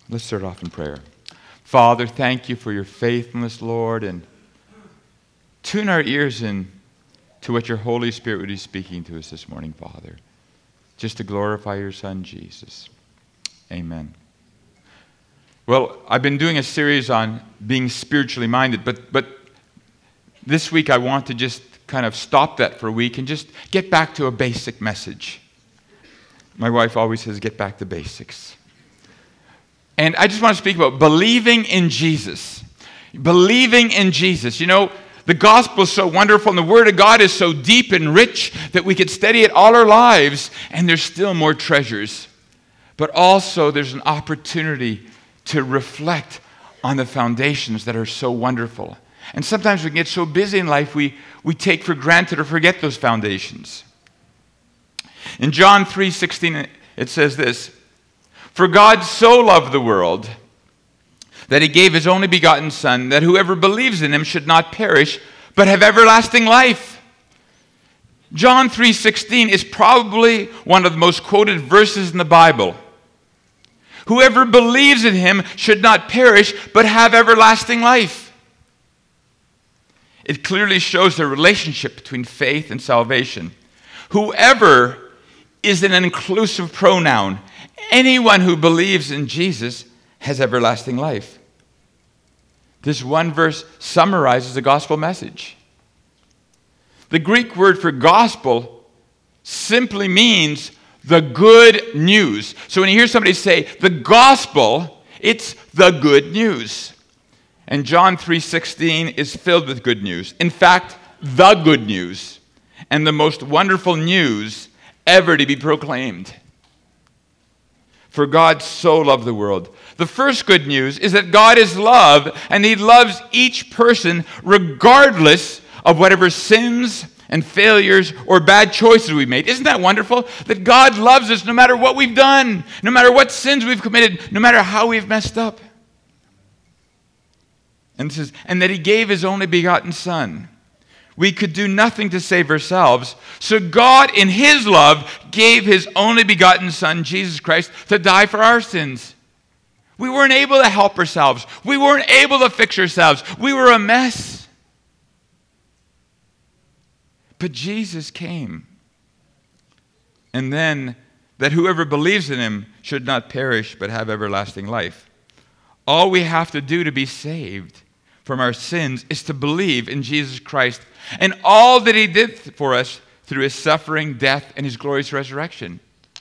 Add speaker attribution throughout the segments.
Speaker 1: Let's start off in prayer. Father, thank you for your faithfulness, Lord, and tune our ears in to what your Holy Spirit would be speaking to us this morning, Father, just to glorify your Son, Jesus. Amen. Well, I've been doing a series on being spiritually minded, but this week I want to just kind of stop that for a week and just get back to a basic message. My wife always says, get back to basics. And I just want to speak about believing in Jesus. Believing in Jesus. You know, the gospel is so wonderful and the Word of God is so deep and rich that we could study it all our lives, and there's still more treasures. But also there's an opportunity to reflect on the foundations that are so wonderful. And sometimes we get so busy in life we take for granted or forget those foundations. In John 3:16 it says this, "For God so loved the world that he gave his only begotten Son, that whoever believes in him should not perish, but have everlasting life." John 3:16 is probably one of the most quoted verses in the Bible. Whoever believes in him should not perish, but have everlasting life. It clearly shows the relationship between faith and salvation. Whoever is an inclusive pronoun. Anyone who believes in Jesus has everlasting life. This one verse summarizes the gospel message. The Greek word for gospel simply means the good news. So when you hear somebody say the gospel, it's the good news. And John 3:16 is filled with good news. In fact, the good news and the most wonderful news ever to be proclaimed. For God so loved the world. The first good news is that God is love, and he loves each person regardless of whatever sins and failures or bad choices we made. Isn't that wonderful? That God loves us no matter what we've done, no matter what sins we've committed, no matter how we've messed up. And it says, and that he gave his only begotten Son. We could do nothing to save ourselves. So God, in his love, gave his only begotten Son, Jesus Christ, to die for our sins. We weren't able to help ourselves. We weren't able to fix ourselves. We were a mess. But Jesus came. And then, that whoever believes in him should not perish, but have everlasting life. All we have to do to be saved from our sins is to believe in Jesus Christ and all that he did for us through his suffering, death, and his glorious resurrection.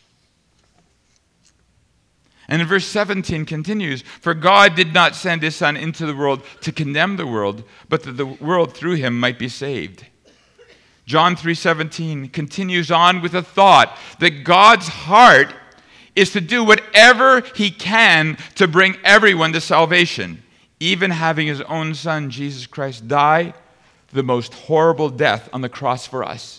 Speaker 1: And in verse 17 continues, "For God did not send his Son into the world to condemn the world, but that the world through him might be saved." John 3:17 continues on with a thought that God's heart is to do whatever he can to bring everyone to salvation, even having his own Son, Jesus Christ, die the most horrible death on the cross for us.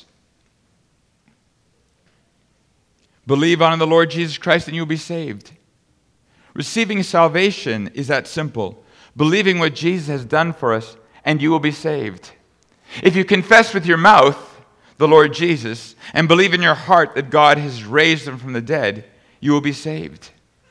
Speaker 1: Believe on the Lord Jesus Christ and you'll be saved. Receiving salvation is that simple. Believing what Jesus has done for us and you will be saved. If you confess with your mouth the Lord Jesus and believe in your heart that God has raised him from the dead, you will be saved.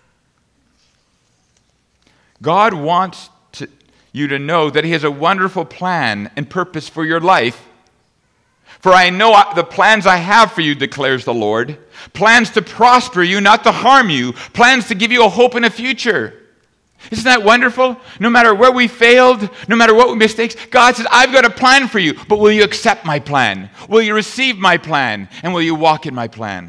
Speaker 1: God wants you to know that he has a wonderful plan and purpose for your life. "For I know the plans I have for you, declares the Lord. Plans to prosper you, not to harm you. Plans to give you a hope and a future." Isn't that wonderful? No matter where we failed, no matter what mistakes, God says, I've got a plan for you, but will you accept my plan? Will you receive my plan? And will you walk in my plan?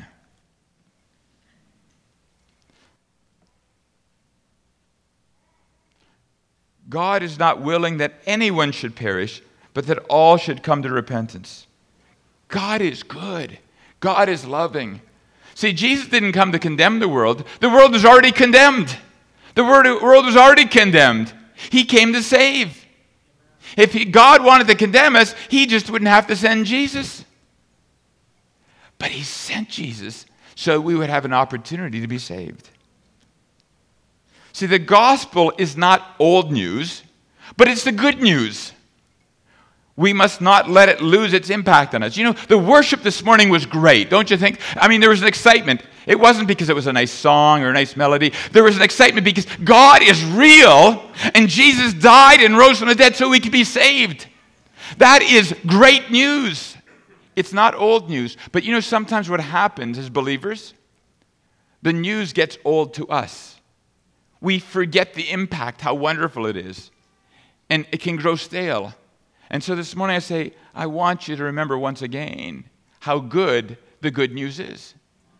Speaker 1: God is not willing that anyone should perish, but that all should come to repentance. God is good. God is loving. See, Jesus didn't come to condemn the world. The world was already condemned. The world was already condemned. He came to save. If God wanted to condemn us, he just wouldn't have to send Jesus. But he sent Jesus so we would have an opportunity to be saved. See, the gospel is not old news, but it's the good news. We must not let it lose its impact on us. You know, the worship this morning was great, don't you think? I mean, there was an excitement. It wasn't because it was a nice song or a nice melody. There was an excitement because God is real, and Jesus died and rose from the dead so we could be saved. That is great news. It's not old news. But you know, sometimes what happens as believers, the news gets old to us. We forget the impact, how wonderful it is. And it can grow stale. And so this morning I say, I want you to remember once again how good the good news is.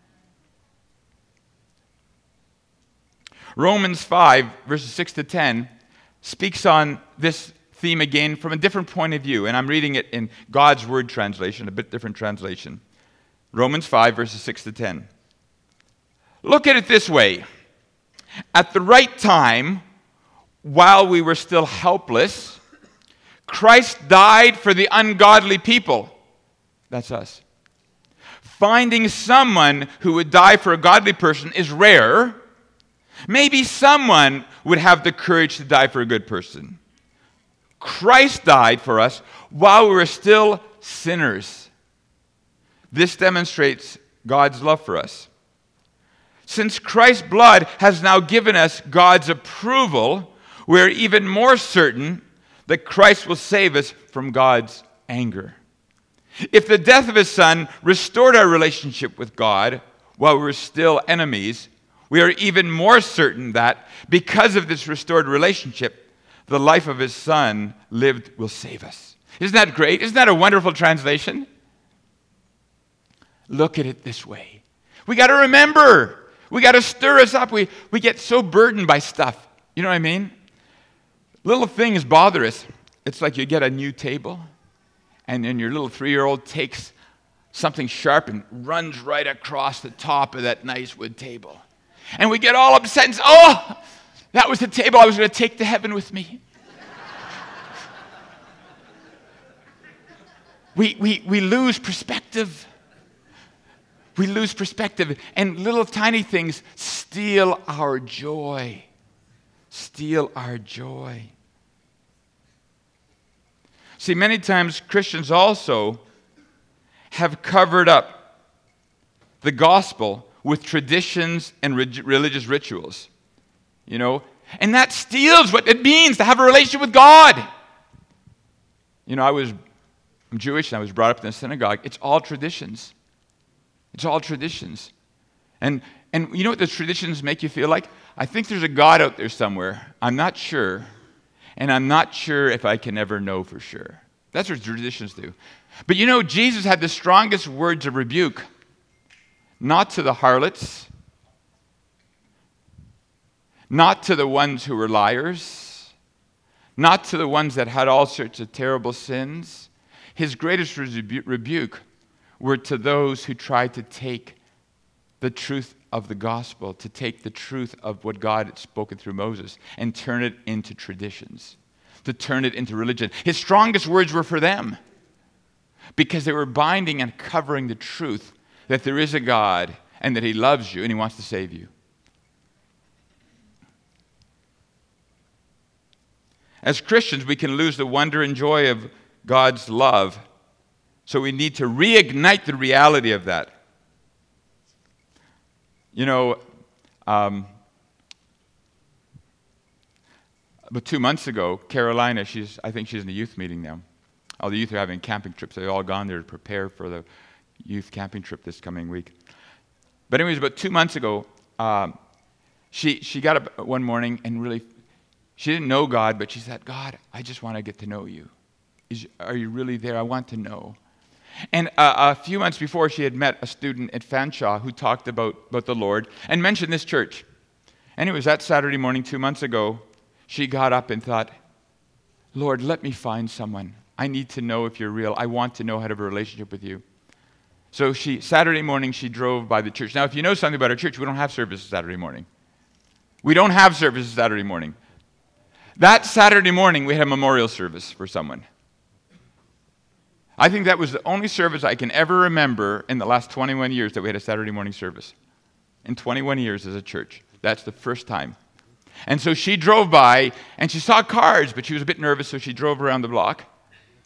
Speaker 1: Romans 5, verses 6 to 10, speaks on this theme again from a different point of view. And I'm reading it in God's Word translation, a bit different translation. Romans 5, verses 6 to 10. Look at it this way. At the right time, while we were still helpless, Christ died for the ungodly people. That's us. Finding someone who would die for a godly person is rare. Maybe someone would have the courage to die for a good person. Christ died for us while we were still sinners. This demonstrates God's love for us. Since Christ's blood has now given us God's approval, we're even more certain that Christ will save us from God's anger. If the death of his Son restored our relationship with God while we were still enemies, we are even more certain that because of this restored relationship, the life of his Son lived will save us. Isn't that great? Isn't that a wonderful translation? Look at it this way. We got to remember. We got to stir us up. We get so burdened by stuff. You know what I mean? Little things bother us. It's like you get a new table, and then your little 3-year-old takes something sharp and runs right across the top of that nice wood table. And we get all upset and say, oh, that was the table I was going to take to heaven with me. We lose perspective. We lose perspective, and little tiny things steal our joy. Steal our joy. See, many times Christians also have covered up the gospel with traditions and religious rituals, you know, and that steals what it means to have a relationship with God. You know, I'm Jewish and I was brought up in the synagogue. It's all traditions. It's all traditions. And you know what the traditions make you feel like? I think there's a God out there somewhere. I'm not sure. And I'm not sure if I can ever know for sure. That's what traditions do. But you know, Jesus had the strongest words of rebuke. Not to the harlots. Not to the ones who were liars. Not to the ones that had all sorts of terrible sins. His greatest rebuke were to those who tried to take the truth of the gospel, to take the truth of what God had spoken through Moses and turn it into traditions, to turn it into religion. His strongest words were for them because they were binding and covering the truth that there is a God and that he loves you and he wants to save you. As Christians, we can lose the wonder and joy of God's love, so we need to reignite the reality of that. You know, about 2 months ago, Carolina, I think she's in a youth meeting now. All the youth are having camping trips. They've all gone there to prepare for the youth camping trip this coming week. But anyways, about 2 months ago, she got up one morning and really, she didn't know God, but she said, God, I just want to get to know you. Are you really there? I want to know. And a few months before, she had met a student at Fanshawe who talked about the Lord and mentioned this church. And it was that Saturday morning 2 months ago, she got up and thought, Lord, let me find someone. I need to know if you're real. I want to know how to have a relationship with you. So Saturday morning, she drove by the church. Now, if you know something about our church, we don't have services Saturday morning. We don't have services Saturday morning. That Saturday morning, we had a memorial service for someone. I think that was the only service I can ever remember in the last 21 years that we had a Saturday morning service. In 21 years as a church. That's the first time. And so she drove by, and she saw cars, but she was a bit nervous, so she drove around the block.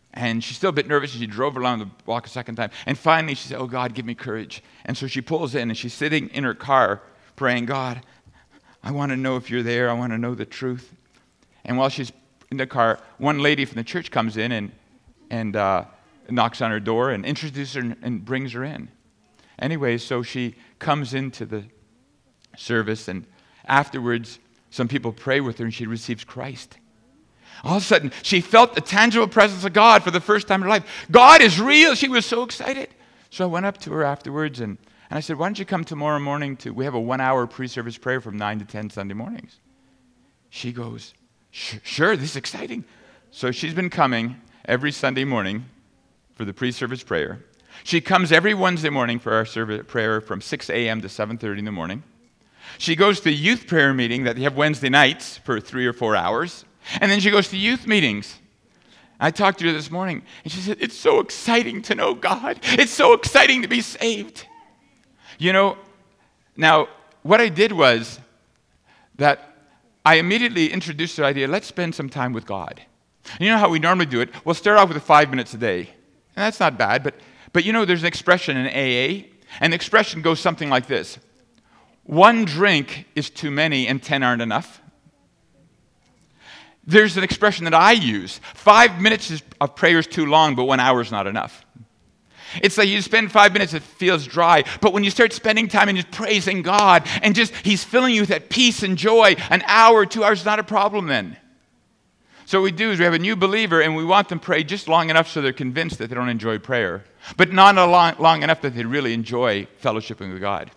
Speaker 1: And she's still a bit nervous, and she drove around the block a second time. And finally, she said, oh, God, give me courage. And so she pulls in, and she's sitting in her car praying, God, I want to know if you're there. I want to know the truth. And while she's in the car, one lady from the church comes in and knocks on her door and introduces her and brings her in. Anyway, so she comes into the service, and afterwards, some people pray with her, and she receives Christ. All of a sudden, she felt the tangible presence of God for the first time in her life. God is real. She was so excited. So I went up to her afterwards, and I said, why don't you come tomorrow morning we have a 1-hour pre-service prayer from 9 to 10 Sunday mornings. She goes, sure, this is exciting. So she's been coming every Sunday morning for the pre-service prayer. She comes every Wednesday morning for our service prayer from 6 a.m. to 7:30 in the morning. She goes to the youth prayer meeting that they have Wednesday nights for 3 or 4 hours. And then she goes to youth meetings. I talked to her this morning, and she said, it's so exciting to know God. It's so exciting to be saved. You know, now, what I did was that I immediately introduced the idea, let's spend some time with God. And you know how we normally do it? We'll start off with 5 minutes a day. And that's not bad, but you know, there's an expression in AA, and the expression goes something like this. 1 drink is too many, and 10 aren't enough. There's an expression that I use. 5 minutes of prayer is too long, but 1 hour is not enough. It's like you spend 5 minutes, it feels dry. But when you start spending time and just praising God, and just He's filling you with that peace and joy, 1 hour, 2 hours is not a problem then. So what we do is we have a new believer, and we want them to pray just long enough so they're convinced that they don't enjoy prayer, but not long enough that they really enjoy fellowshipping with God.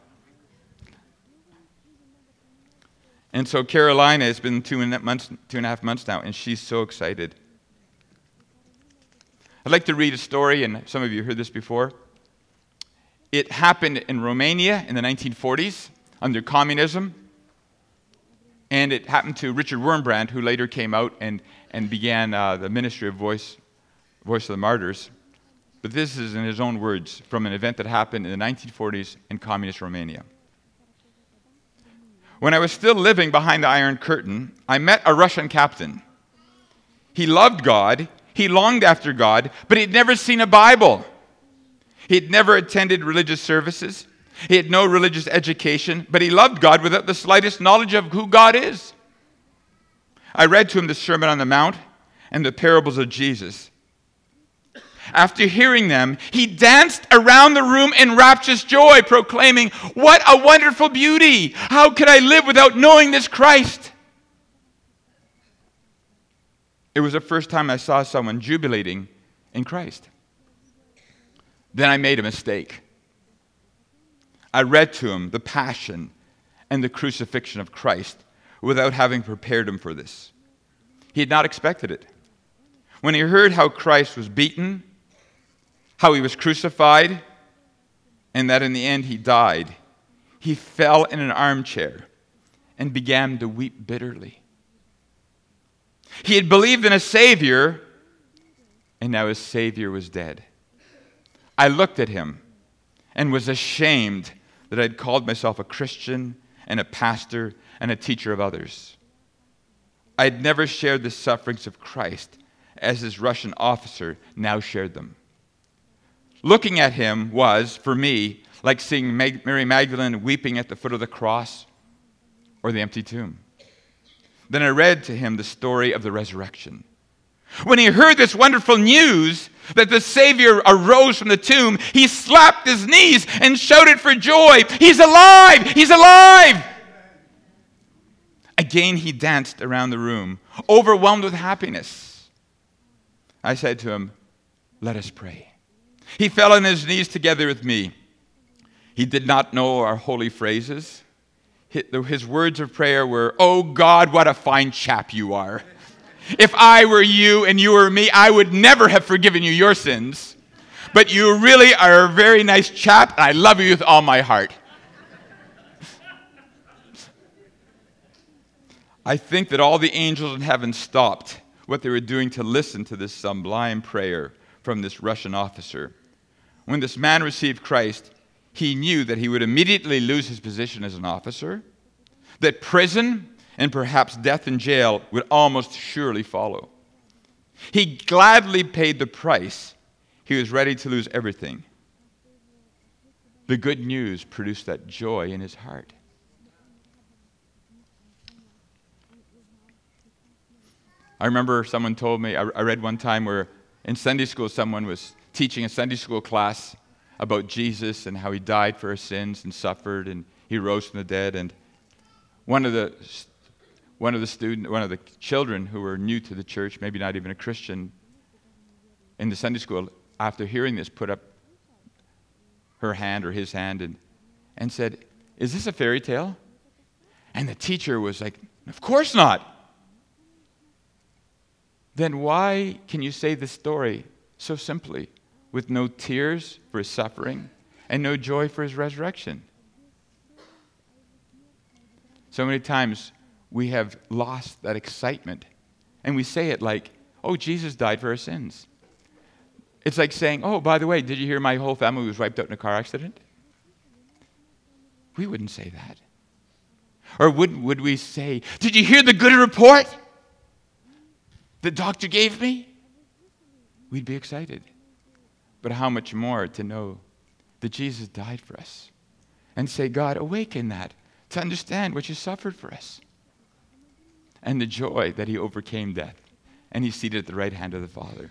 Speaker 1: And so Carolina has been 2.5 months now, and she's so excited. I'd like to read a story, and some of you heard this before. It happened in Romania in the 1940s under communism, and it happened to Richard Wurmbrand, who later came out and began the ministry of Voice of the Martyrs. But this is in his own words from an event that happened in the 1940s in communist Romania. When I was still living behind the Iron Curtain, I met a Russian captain. He loved God, he longed after God, but he'd never seen a Bible. He'd never attended religious services. He had no religious education, but he loved God without the slightest knowledge of who God is. I read to him the Sermon on the Mount and the parables of Jesus. After hearing them, he danced around the room in rapturous joy, proclaiming, "What a wonderful beauty! How could I live without knowing this Christ?" It was the first time I saw someone jubilating in Christ. Then I made a mistake. I read to him the passion and the crucifixion of Christ without having prepared him for this. He had not expected it. When he heard how Christ was beaten, how he was crucified, and that in the end he died, he fell in an armchair and began to weep bitterly. He had believed in a Savior, and now his Savior was dead. I looked at him and was ashamed that I'd called myself a Christian and a pastor and a teacher of others. I'd never shared the sufferings of Christ as this Russian officer now shared them. Looking at him was, for me, like seeing Mary Magdalene weeping at the foot of the cross or the empty tomb. Then I read to him the story of the resurrection. When he heard this wonderful news that the Savior arose from the tomb, he slapped his knees and shouted for joy, "He's alive! He's alive!" Again he danced around the room, overwhelmed with happiness. I said to him, "Let us pray." He fell on his knees together with me. He did not know our holy phrases. His words of prayer were, "Oh God, what a fine chap you are. If I were you and you were me, I would never have forgiven you your sins. But you really are a very nice chap, and I love you with all my heart." I think that all the angels in heaven stopped what they were doing to listen to this sublime prayer from this Russian officer. When this man received Christ, he knew that he would immediately lose his position as an officer, that prison and perhaps death in jail would almost surely follow. He gladly paid the price. He was ready to lose everything. The good news produced that joy in his heart. I remember someone told me, I read one time where in Sunday school someone was teaching a Sunday school class about Jesus and how he died for our sins and suffered and he rose from the dead. And one of the children who were new to the church, maybe not even a Christian, in the Sunday school, after hearing this, put up her hand or his hand and said, "Is this a fairy tale?" And the teacher was like, "Of course not." Then why can you say this story so simply, with no tears for his suffering and no joy for his resurrection? So many times we have lost that excitement, and we say it like, "Oh, Jesus died for our sins." It's like saying, "Oh, by the way, did you hear my whole family was wiped out in a car accident?" We wouldn't say that. Or would we say, "Did you hear the good report the doctor gave me?" We'd be excited. But how much more to know that Jesus died for us and say, "God, awaken that to understand what you suffered for us." And the joy that he overcame death and he's seated at the right hand of the Father.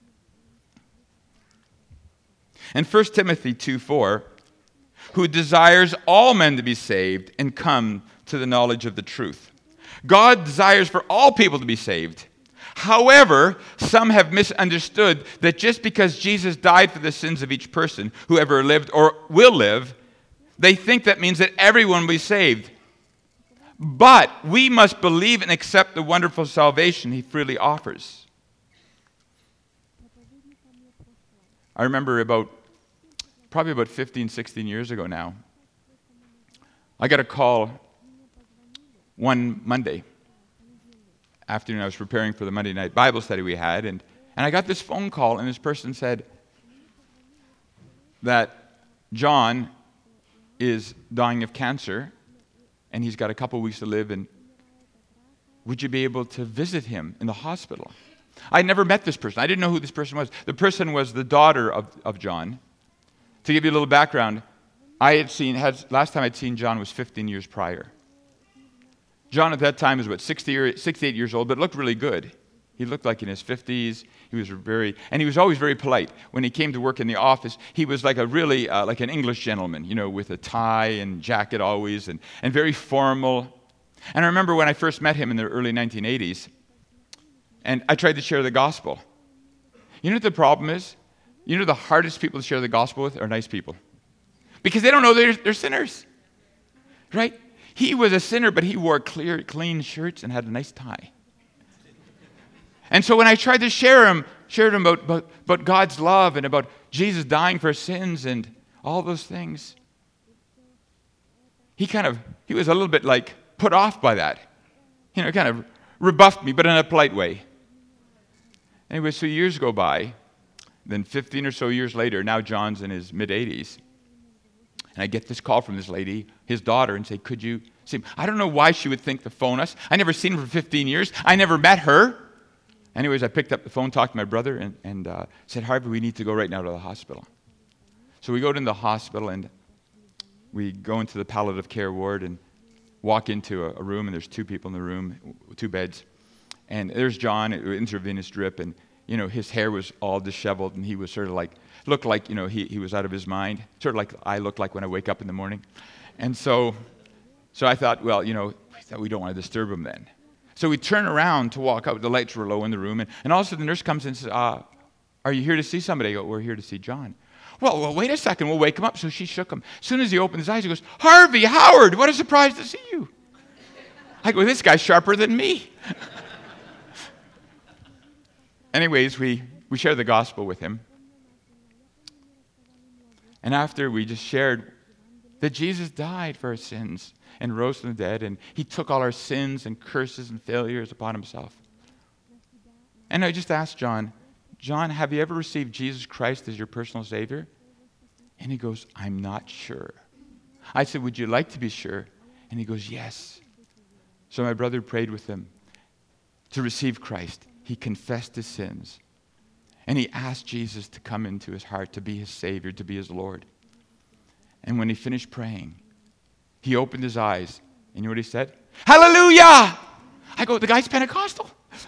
Speaker 1: And 1 Timothy 2:4, who desires all men to be saved and come to the knowledge of the truth. God desires for all people to be saved. However, some have misunderstood that just because Jesus died for the sins of each person who ever lived or will live, they think that means that everyone will be saved. But we must believe and accept the wonderful salvation he freely offers. I remember probably about 15, 16 years ago now, I got a call one Monday afternoon. I was preparing for the Monday night Bible study we had, and I got this phone call, and this person said that John is dying of cancer, and he's got a couple weeks to live, and would you be able to visit him in the hospital? I never met this person. I didn't know who this person was. The person was the daughter of John. To give you a little background, last time I'd seen John was 15 years prior. John at that time was about 68 years old, but looked really good. He looked like in his 50s. He was always very polite. When he came to work in the office, he was like like an English gentleman, with a tie and jacket always, and very formal. And I remember when I first met him in the early 1980s, and I tried to share the gospel. You know what the problem is? The hardest people to share the gospel with are nice people. Because they don't know they're sinners. Right? He was a sinner, but he wore clean shirts and had a nice tie. And so when I tried to share him about God's love and about Jesus dying for sins and all those things, he was a little bit like put off by that. Kind of rebuffed me, but in a polite way. Anyway, so years go by. Then 15 or so years later, now John's in his mid-80s. And I get this call from this lady, his daughter, and say, "Could you see him?" I don't know why she would think to phone us. I never seen him for 15 years. I never met her. Anyways, I picked up the phone, talked to my brother, and said, "Harvey, we need to go right now to the hospital." So we go to the hospital, and we go into the palliative care ward and walk into a room, and there's two people in the room, 2 beds. And there's John, intravenous drip, and his hair was all disheveled, and he was sort of looked like, he was out of his mind, sort of like I look like when I wake up in the morning. And so I thought, well, we don't want to disturb him then. So we turn around to walk out. The lights were low in the room, and all of a sudden the nurse comes in and says, "Are you here to see somebody?" I go, "We're here to see John." Well, wait a second, we'll wake him up. So she shook him. As soon as he opened his eyes, he goes, "Harvey, Howard, what a surprise to see you." I go, "This guy's sharper than me." Anyways, we shared the gospel with him. And after we just shared that Jesus died for our sins and rose from the dead, and he took all our sins and curses and failures upon himself. And I just asked John, "Have you ever received Jesus Christ as your personal Savior?" And he goes, "I'm not sure." I said, "Would you like to be sure?" And he goes, "Yes." So my brother prayed with him to receive Christ. he confessed his sins. And he asked Jesus to come into his heart, to be his Savior, to be his Lord. And when he finished praying, he opened his eyes. And you know what he said? Hallelujah! I go, the guy's Pentecostal.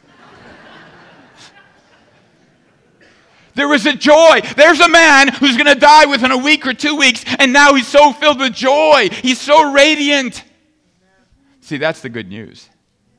Speaker 1: There was a joy. There's a man who's going to die within a week or 2 weeks, and now he's so filled with joy. He's so radiant. See, that's the good news.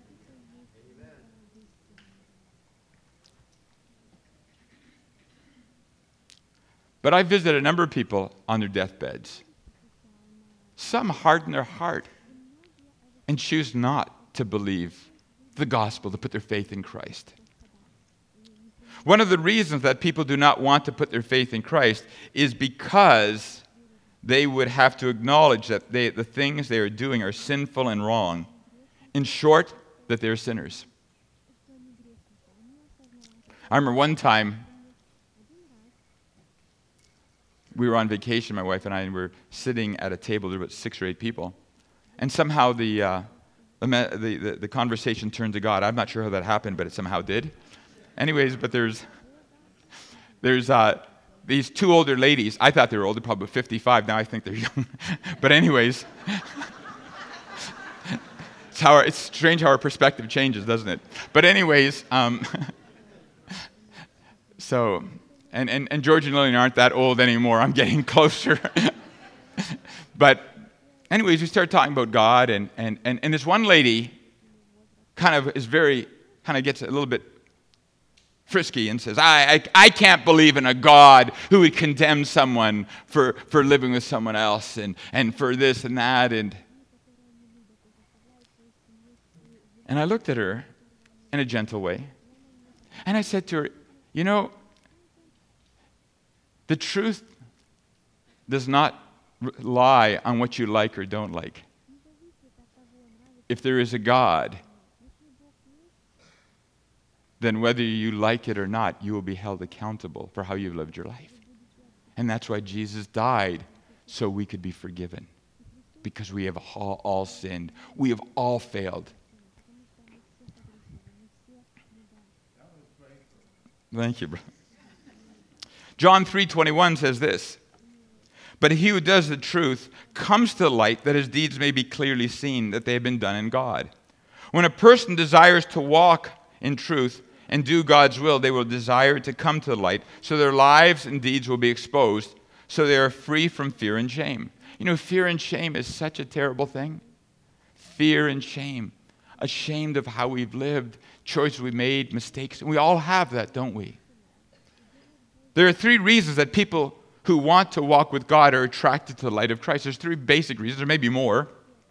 Speaker 1: But I visited a number of people on their deathbeds. Some harden their heart and choose not to believe the gospel, to put their faith in Christ. One of the reasons that people do not want to put their faith in Christ is because they would have to acknowledge that the things they are doing are sinful and wrong. In short, that they're sinners. I remember one time, we were on vacation, my wife and I, and we were sitting at a table. There were about 6 or 8 people. And somehow the conversation turned to God. I'm not sure how that happened, but it somehow did. Anyways, but there's these 2 older ladies. I thought they were older, probably 55. Now I think they're young. But anyways, it's strange how our perspective changes, doesn't it? But anyways, so... And George and Lillian aren't that old anymore. I'm getting closer. But anyways, we started talking about God, and this one lady kind of gets a little bit frisky and says, I can't believe in a God who would condemn someone for living with someone else and for this and that. And I looked at her in a gentle way, and I said to her, you know, the truth does not lie on what you like or don't like. If there is a God, then whether you like it or not, you will be held accountable for how you've lived your life. And that's why Jesus died, so we could be forgiven. Because we have all sinned. We have all failed. Thank you, brother. John 3:21 says this, "But he who does the truth comes to the light, that his deeds may be clearly seen, that they have been done in God." When a person desires to walk in truth and do God's will, they will desire to come to the light, so their lives and deeds will be exposed, so they are free from fear and shame. You know, fear and shame is such a terrible thing. Fear and shame. Ashamed of how we've lived, choices we made, mistakes. We all have that, don't we? There are 3 reasons that people who want to walk with God are attracted to the light of Christ. There's 3 basic reasons. There may be more.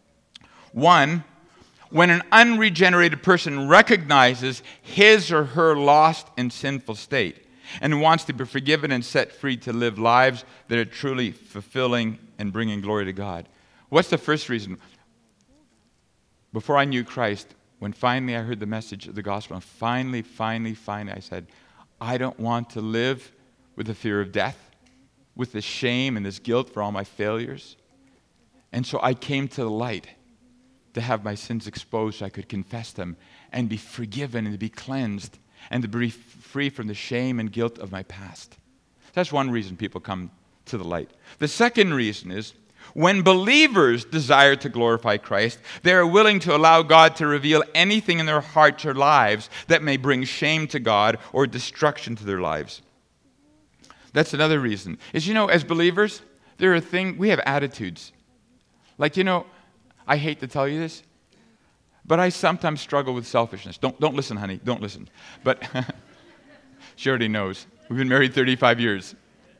Speaker 1: 1, when an unregenerated person recognizes his or her lost and sinful state and wants to be forgiven and set free to live lives that are truly fulfilling and bringing glory to God. What's the first reason? Before I knew Christ, when finally I heard the message of the gospel, and finally I said, I don't want to live with the fear of death, with the shame and this guilt for all my failures. And so I came to the light to have my sins exposed so I could confess them and be forgiven and to be cleansed and to be free from the shame and guilt of my past. That's one reason people come to the light. The second reason is when believers desire to glorify Christ, they are willing to allow God to reveal anything in their hearts or lives that may bring shame to God or destruction to their lives. That's another reason. Is, you know, as believers, we have attitudes. Like, you know, I hate to tell you this, but I sometimes struggle with selfishness. Don't listen, honey. Don't listen. But she already knows. We've been married 35 years.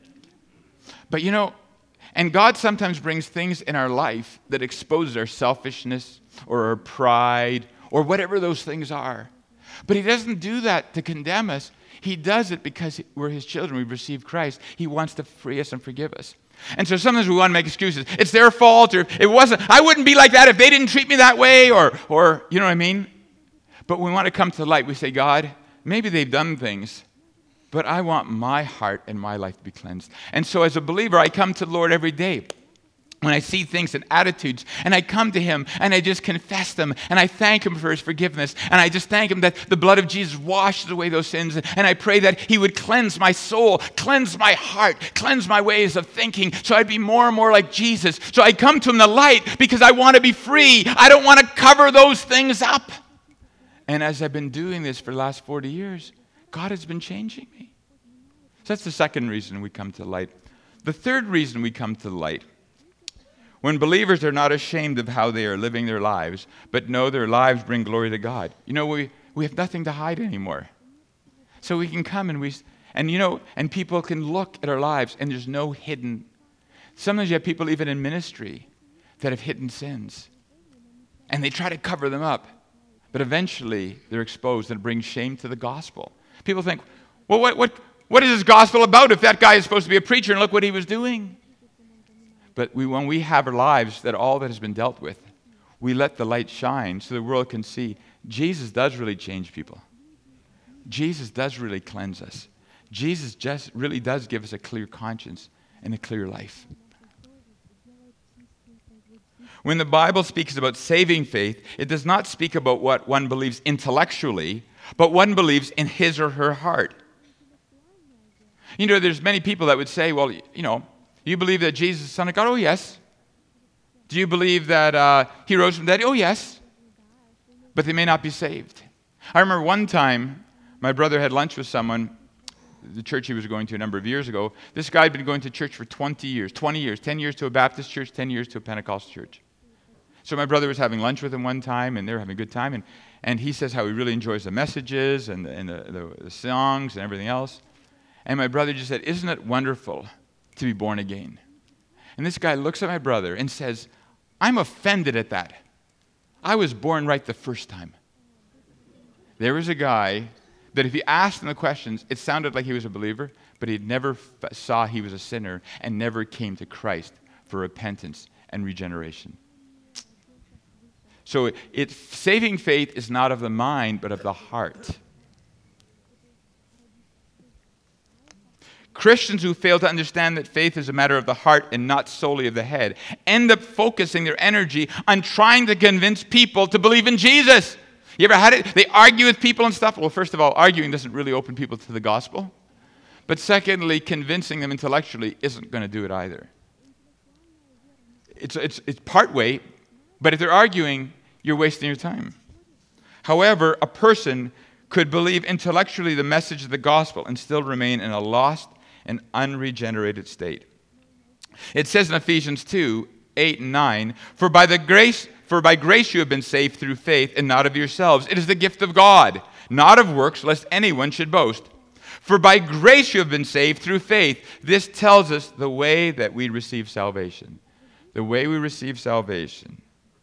Speaker 1: But, you know, and God sometimes brings things in our life that exposes our selfishness or our pride or whatever those things are. But he doesn't do that to condemn us. He does it because we're his children. We've received Christ. He wants to free us and forgive us. And so sometimes we want to make excuses. It's their fault, or it wasn't. I wouldn't be like that if they didn't treat me that way, or you know what I mean? But when we want to come to the light, we say, God, maybe they've done things, but I want my heart and my life to be cleansed. And so as a believer, I come to the Lord every day. when I see things and attitudes, and I come to him and I just confess them, and I thank him for his forgiveness, and I just thank him that the blood of Jesus washes away those sins, and I pray that he would cleanse my soul, cleanse my heart, cleanse my ways of thinking, so I'd be more and more like Jesus. So I come to him in the light because I want to be free. I don't want to cover those things up. And as I've been doing this for the last 40 years, God has been changing me. So that's the second reason we come to the light. The third reason we come to the light, when believers are not ashamed of how they are living their lives, but know their lives bring glory to God. We have nothing to hide anymore. So we can come and people can look at our lives and there's no hidden. Sometimes you have people even in ministry that have hidden sins. And they try to cover them up. But eventually they're exposed and it brings shame to the gospel. People think, well, what is this gospel about if that guy is supposed to be a preacher and look what he was doing? But when we have our lives that all that has been dealt with, we let the light shine so the world can see Jesus does really change people. Jesus does really cleanse us. Jesus just really does give us a clear conscience and a clear life. When the Bible speaks about saving faith, it does not speak about what one believes intellectually, but one believes in his or her heart. There's many people that would say, well, you believe that Jesus is the Son of God? Oh, yes. Do you believe that he rose from the dead? Oh, yes. But they may not be saved. I remember one time, my brother had lunch with someone, the church he was going to a number of years ago. This guy had been going to church for 20 years, 10 years to a Baptist church, 10 years to a Pentecostal church. So my brother was having lunch with him one time, and they were having a good time, and he says how he really enjoys the messages and the songs and everything else. And my brother just said, isn't it wonderful to be born again? And this guy looks at my brother and says, I'm offended at that. I was born right the first time. There was a guy that if you asked him the questions, it sounded like he was a believer, but he never saw he was a sinner and never came to Christ for repentance and regeneration. So saving faith is not of the mind, but of the heart. Christians who fail to understand that faith is a matter of the heart and not solely of the head end up focusing their energy on trying to convince people to believe in Jesus. You ever had it? They argue with people and stuff. Well, first of all, arguing doesn't really open people to the gospel. But secondly, convincing them intellectually isn't going to do it either. It's part way, but if they're arguing, you're wasting your time. However, a person could believe intellectually the message of the gospel and still remain in a lost and unregenerated state. It says in Ephesians 2, 8 and 9, For by grace you have been saved through faith, and not of yourselves. It is the gift of God, not of works, lest anyone should boast. For by grace you have been saved through faith. This tells us the way that we receive salvation. The way we receive salvation.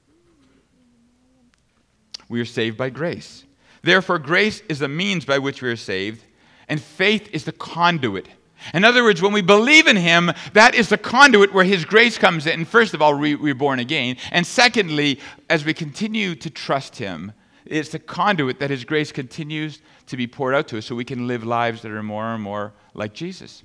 Speaker 1: We are saved by grace. Therefore, grace is the means by which we are saved, and faith is the conduit. In other words, when we believe in him, that is the conduit where his grace comes in. First of all, we're born again. And secondly, as we continue to trust him, it's the conduit that his grace continues to be poured out to us so we can live lives that are more and more like Jesus.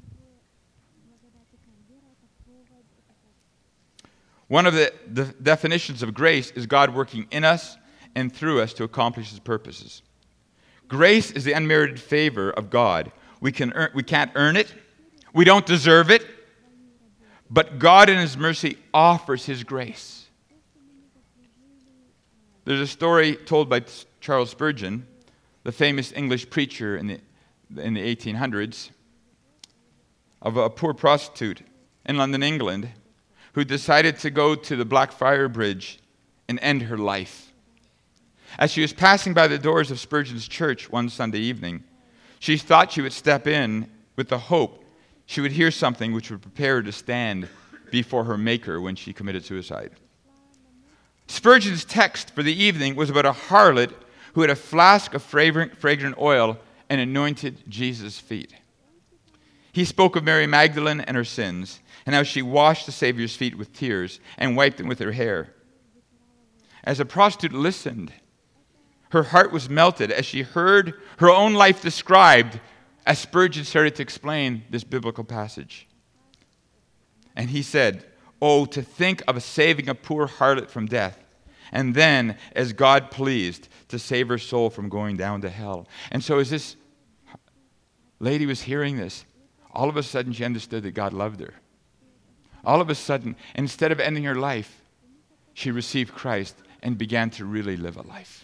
Speaker 1: One of the definitions of grace is God working in us and through us to accomplish his purposes. Grace is the unmerited favor of God. We can't earn it. We don't deserve it. But God in his mercy offers his grace. There's a story told by Charles Spurgeon, the famous English preacher in the 1800s, of a poor prostitute in London, England, who decided to go to the Blackfriars Bridge and end her life. As she was passing by the doors of Spurgeon's church one Sunday evening, she thought she would step in with the hope she would hear something which would prepare her to stand before her Maker when she committed suicide. Spurgeon's text for the evening was about a harlot who had a flask of fragrant oil and anointed Jesus' feet. He spoke of Mary Magdalene and her sins, and how she washed the Savior's feet with tears and wiped them with her hair. As the prostitute listened, her heart was melted as she heard her own life described as Spurgeon started to explain this biblical passage. And he said, Oh, to think of saving a poor harlot from death, and then, as God pleased, to save her soul from going down to hell. And so as this lady was hearing this, all of a sudden she understood that God loved her. All of a sudden, instead of ending her life, she received Christ and began to really live a life.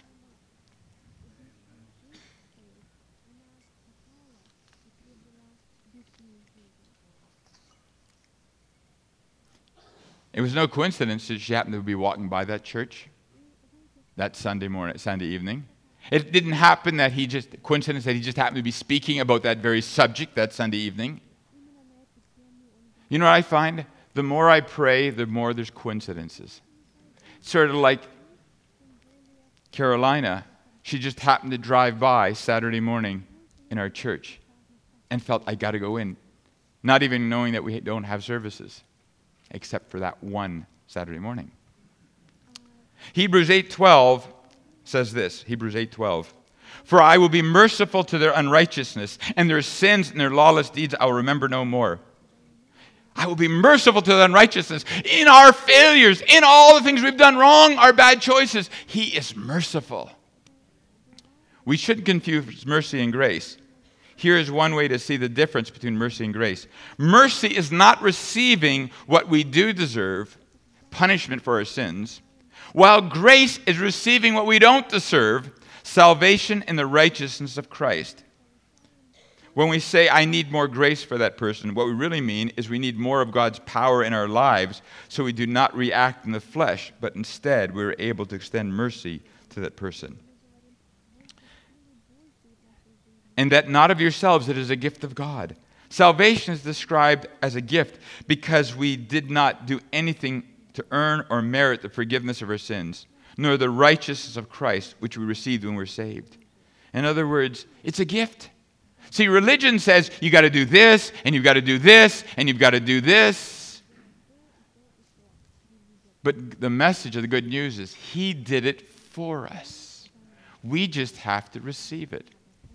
Speaker 1: It was no coincidence that she happened to be walking by that church that Sunday evening. It didn't happen that he just happened to be speaking about that very subject that Sunday evening. You know what I find? The more I pray, the more there's coincidences. Sort of like Carolina, she just happened to drive by Saturday morning in our church and felt, I got to go in, not even knowing that we don't have services, except for that one Saturday morning. Hebrews 8:12 says this, Hebrews 8:12, for I will be merciful to their unrighteousness, and their sins and their lawless deeds I will remember no more. I will be merciful to their unrighteousness. In our failures, in all the things we've done wrong, our bad choices, He is merciful. We shouldn't confuse mercy and grace. Here is one way to see the difference between mercy and grace. Mercy is not receiving what we do deserve, punishment for our sins, while grace is receiving what we don't deserve, salvation in the righteousness of Christ. When we say, I need more grace for that person, what we really mean is we need more of God's power in our lives so we do not react in the flesh, but instead we're able to extend mercy to that person. And that not of yourselves, it is a gift of God. Salvation is described as a gift because we did not do anything to earn or merit the forgiveness of our sins, nor the righteousness of Christ, which we received when we were saved. In other words, it's a gift. See, religion says you got to do this, and you've got to do this, and you've got to do this. But the message of the good news is He did it for us. We just have to receive it.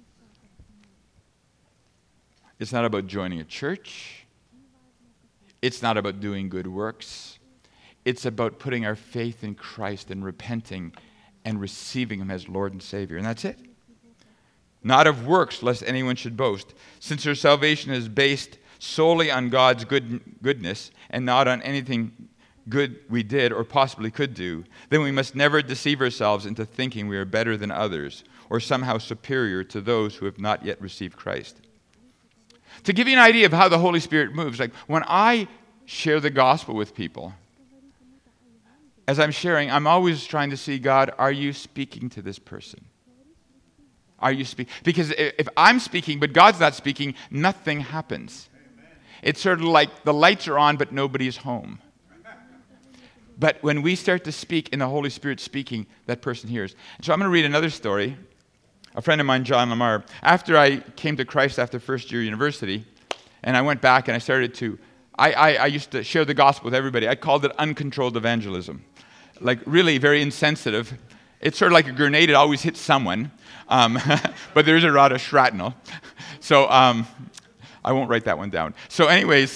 Speaker 1: It's not about joining a church. It's not about doing good works. It's about putting our faith in Christ and repenting and receiving Him as Lord and Savior. And that's it. Not of works, lest anyone should boast. Since our salvation is based solely on God's goodness and not on anything good we did or possibly could do, then we must never deceive ourselves into thinking we are better than others or somehow superior to those who have not yet received Christ. To give you an idea of how the Holy Spirit moves, like when I share the gospel with people, as I'm sharing, I'm always trying to see, God, are you speaking to this person? Are you speaking? Because if I'm speaking, but God's not speaking, nothing happens. It's sort of like the lights are on, but nobody's home. But when we start to speak and the Holy Spirit speaking, that person hears. And so I'm going to read another story. A friend of mine, John Lamar, after I came to Christ after first year university, and I went back and I started to, I used to share the gospel with everybody. I called it uncontrolled evangelism. Like really very insensitive. It's sort of like a grenade. It always hits someone. But there is a lot of shrapnel. So I won't write that one down. So anyways,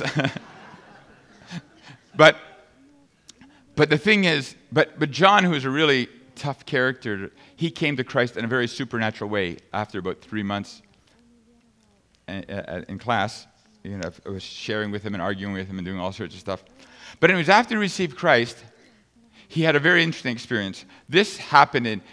Speaker 1: but the thing is, but John, who is a really tough character, he came to Christ in a very supernatural way after about 3 months in class. You know, I was sharing with him and arguing with him and doing all sorts of stuff. But anyways, after he received Christ, he had a very interesting experience. This happened in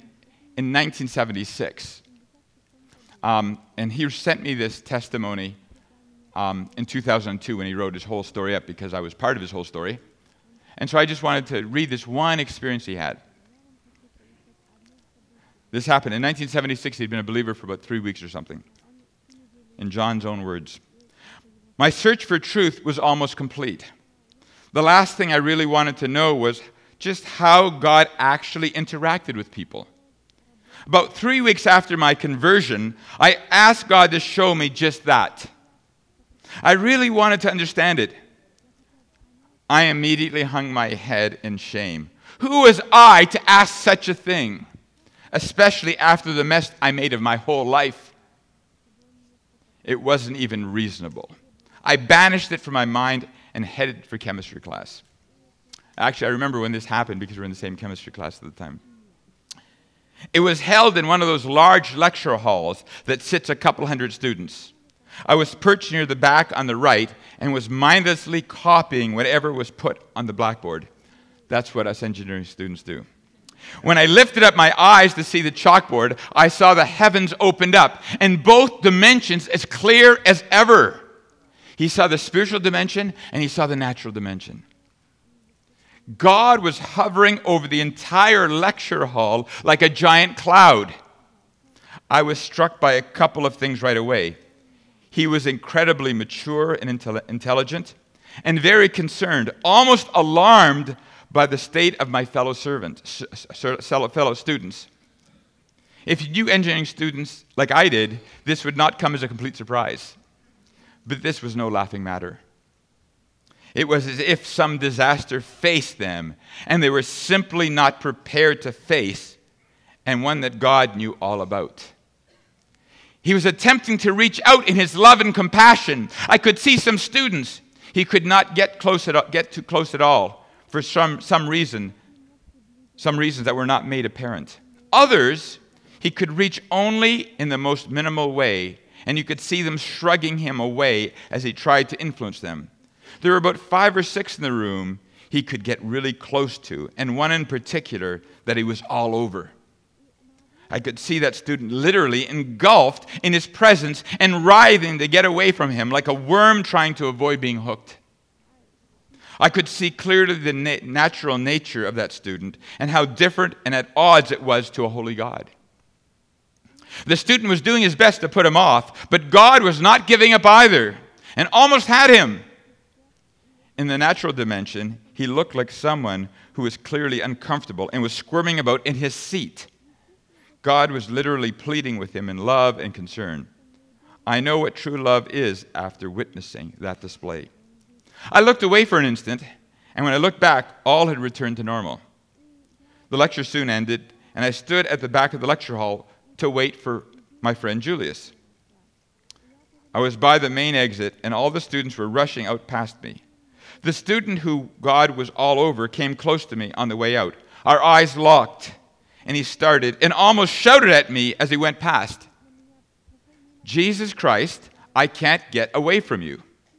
Speaker 1: 1976. And he sent me this testimony in 2002 when he wrote his whole story up because I was part of his whole story. And so I just wanted to read this one experience he had. This happened in 1976. He'd been a believer for about 3 weeks or something. In John's own words. My search for truth was almost complete. The last thing I really wanted to know was just how God actually interacted with people. About 3 weeks after my conversion, I asked God to show me just that. I really wanted to understand it. I immediately hung my head in shame. Who was I to ask such a thing? Especially after the mess I made of my whole life. It wasn't even reasonable. I banished it from my mind and headed for chemistry class. Actually, I remember when this happened because we were in the same chemistry class at the time. It was held in one of those large lecture halls that sits a couple hundred students. I was perched near the back on the right and was mindlessly copying whatever was put on the blackboard. That's what us engineering students do. When I lifted up my eyes to see the chalkboard, I saw the heavens opened up, and both dimensions as clear as ever. He saw the spiritual dimension, and he saw the natural dimension. God was hovering over the entire lecture hall like a giant cloud. I was struck by a couple of things right away. He was incredibly mature and intelligent, and very concerned, almost alarmed by the state of my fellow students. If you knew engineering students like I did, this would not come as a complete surprise. But this was no laughing matter. It was as if some disaster faced them, and they were simply not prepared to face, and one that God knew all about. He was attempting to reach out in his love and compassion. I could see some students he could not get too close at all for some reasons that were not made apparent. Others he could reach only in the most minimal way, and you could see them shrugging him away as he tried to influence them. There were about 5 or 6 in the room he could get really close to, and one in particular that he was all over. I could see that student literally engulfed in his presence and writhing to get away from him like a worm trying to avoid being hooked. I could see clearly the natural nature of that student and how different and at odds it was to a holy God. The student was doing his best to put him off, but God was not giving up either and almost had him. In the natural dimension, he looked like someone who was clearly uncomfortable and was squirming about in his seat. God was literally pleading with him in love and concern. I know what true love is after witnessing that display. I looked away for an instant, and when I looked back, all had returned to normal. The lecture soon ended, and I stood at the back of the lecture hall to wait for my friend Julius. I was by the main exit, and all the students were rushing out past me. The student who God was all over came close to me on the way out. Our eyes locked. And he started and almost shouted at me as he went past. Jesus Christ, I can't get away from you.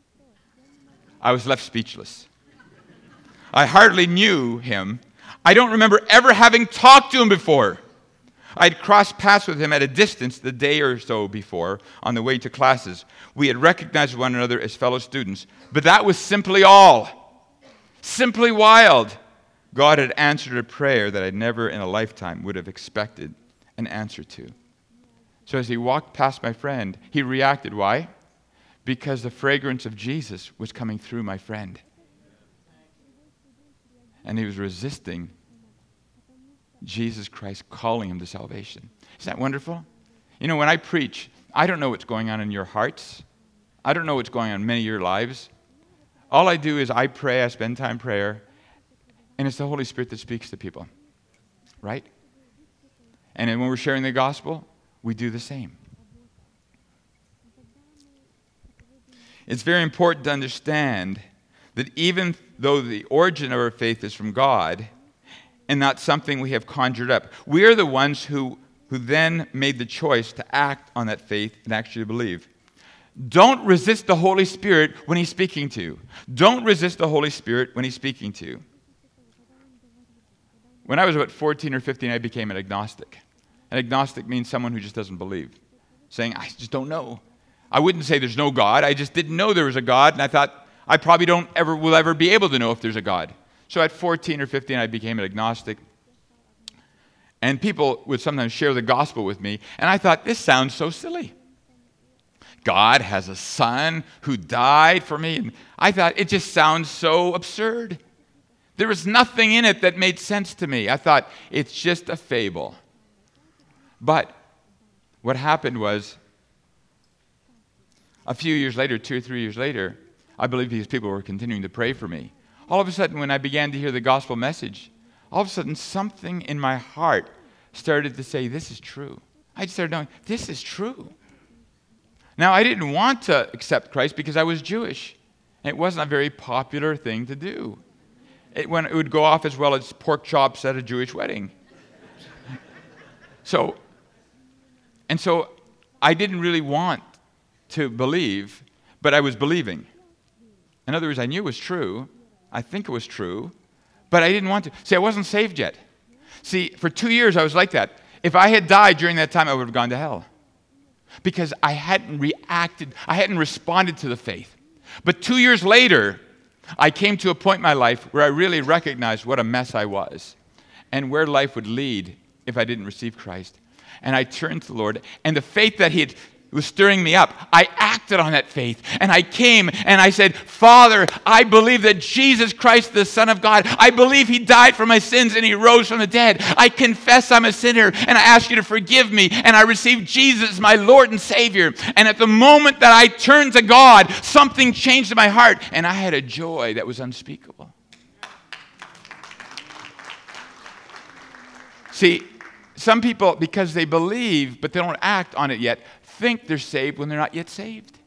Speaker 1: I was left speechless. I hardly knew him. I don't remember ever having talked to him before. I'd crossed paths with him at a distance the day or so before on the way to classes. We had recognized one another as fellow students, but that was simply all. Simply wild. God had answered a prayer that I never in a lifetime would have expected an answer to. So as he walked past my friend, he reacted. Why? Because the fragrance of Jesus was coming through my friend. And he was resisting Jesus Christ calling him to salvation. Isn't that wonderful? You know, when I preach, I don't know what's going on in your hearts. I don't know what's going on in many of your lives. All I do is I pray, I spend time in prayer, and it's the Holy Spirit that speaks to people, right? And then when we're sharing the gospel, we do the same. It's very important to understand that even though the origin of our faith is from God and not something we have conjured up, we are the ones who then made the choice to act on that faith and actually believe. Don't resist the Holy Spirit when he's speaking to you. Don't resist the Holy Spirit when he's speaking to you. When I was about 14 or 15, I became an agnostic. An agnostic means someone who just doesn't believe, saying, I just don't know. I wouldn't say there's no God. I just didn't know there was a God, and I thought, I probably will ever be able to know if there's a God. So at 14 or 15, I became an agnostic. And people would sometimes share the gospel with me, and I thought, this sounds so silly. God has a son who died for me. And I thought, it just sounds so absurd. There was nothing in it that made sense to me. I thought, it's just a fable. But what happened was, a few years later, 2 or 3 years later, I believe these people were continuing to pray for me. All of a sudden, when I began to hear the gospel message, all of a sudden, something in my heart started to say, this is true. I just started knowing, this is true. Now, I didn't want to accept Christ because I was Jewish. It wasn't a very popular thing to do. It would go off as well as pork chops at a Jewish wedding. So I didn't really want to believe, but I was believing. In other words, I knew it was true. I think it was true, but I didn't want to. See, I wasn't saved yet. See, for 2 years I was like that. If I had died during that time, I would have gone to hell. Because I hadn't responded to the faith. But 2 years later, I came to a point in my life where I really recognized what a mess I was and where life would lead if I didn't receive Christ. And I turned to the Lord, and the faith that He was stirring me up, I acted on that faith. And I came and I said, Father, I believe that Jesus Christ, the Son of God, I believe He died for my sins and He rose from the dead. I confess I'm a sinner, and I ask You to forgive me. And I received Jesus as my Lord and Savior. And at the moment that I turned to God, something changed in my heart, and I had a joy that was unspeakable. See, some people, because they believe but they don't act on it yet, think they're saved when they're not yet saved.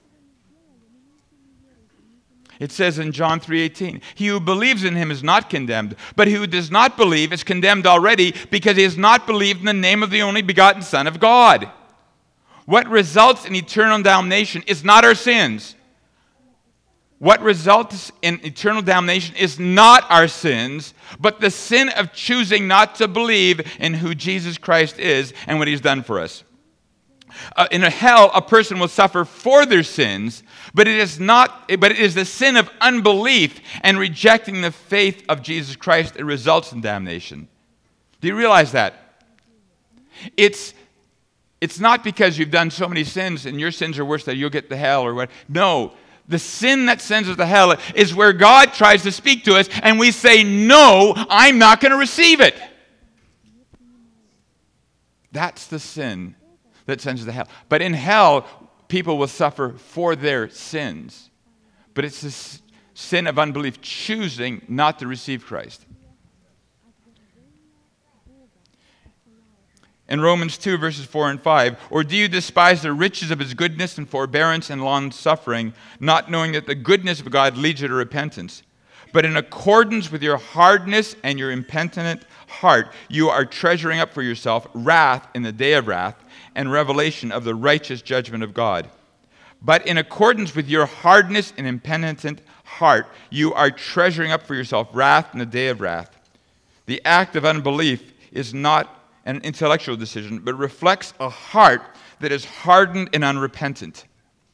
Speaker 1: It says in John 3:18, he who believes in Him is not condemned, but he who does not believe is condemned already because he has not believed in the name of the only begotten Son of God. What results in eternal damnation is not our sins. What results in eternal damnation is not our sins, but the sin of choosing not to believe in who Jesus Christ is and what He's done for us. In hell, a person will suffer for their sins, but it is the sin of unbelief and rejecting the faith of Jesus Christ that results in damnation. Do you realize that? It's not because you've done so many sins and your sins are worse that you'll get to hell or what. No, the sin that sends us to hell is where God tries to speak to us and we say, no, I'm not going to receive it. That's the sin that sends us to hell. But in hell, people will suffer for their sins. But it's the sin of unbelief, choosing not to receive Christ. In Romans 2, verses 4 and 5, or do you despise the riches of His goodness and forbearance and long-suffering, not knowing that the goodness of God leads you to repentance? But in accordance with your hardness and your impenitent heart, you are treasuring up for yourself wrath in the day of wrath and revelation of the righteous judgment of God. But in accordance with your hardness and impenitent heart, you are treasuring up for yourself wrath in the day of wrath. The act of unbelief is not an intellectual decision, but reflects a heart that is hardened and unrepentant.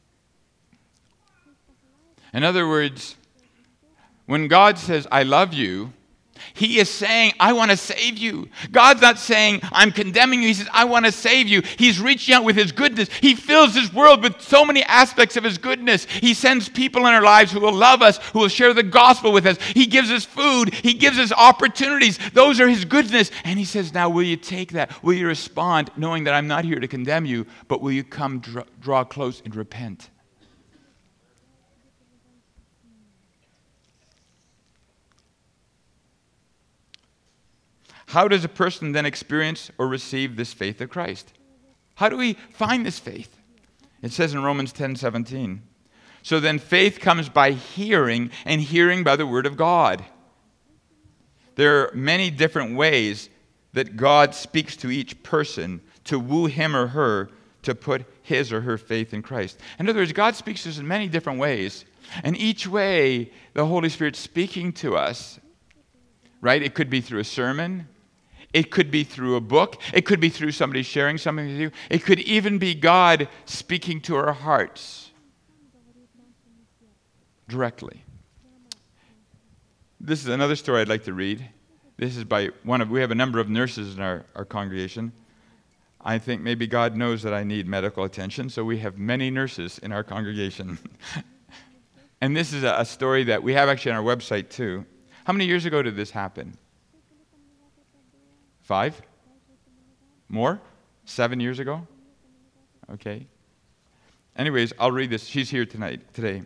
Speaker 1: In other words, when God says, I love you, He is saying, I want to save you. God's not saying, I'm condemning you. He says, I want to save you. He's reaching out with His goodness. He fills this world with so many aspects of His goodness. He sends people in our lives who will love us, who will share the gospel with us. He gives us food. He gives us opportunities. Those are His goodness. And He says, now will you take that? Will you respond knowing that I'm not here to condemn you, but will you come draw close and repent? How does a person then experience or receive this faith of Christ? How do we find this faith? It says in Romans 10:17, so then faith comes by hearing, and hearing by the word of God. There are many different ways that God speaks to each person to woo him or her to put his or her faith in Christ. In other words, God speaks to us in many different ways, and each way the Holy Spirit's speaking to us, right? It could be through a sermon. It could be through a book. It could be through somebody sharing something with you. It could even be God speaking to our hearts directly. This is another story I'd like to read. This is by we have a number of nurses in our congregation. I think maybe God knows that I need medical attention, so we have many nurses in our congregation. And this is a story that we have actually on our website too. How many years ago did this happen? 5? More? 7 years ago? Okay. Anyways, I'll read this. She's here today.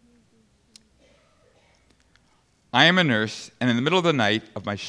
Speaker 1: I am a nurse, and in the middle of the night of my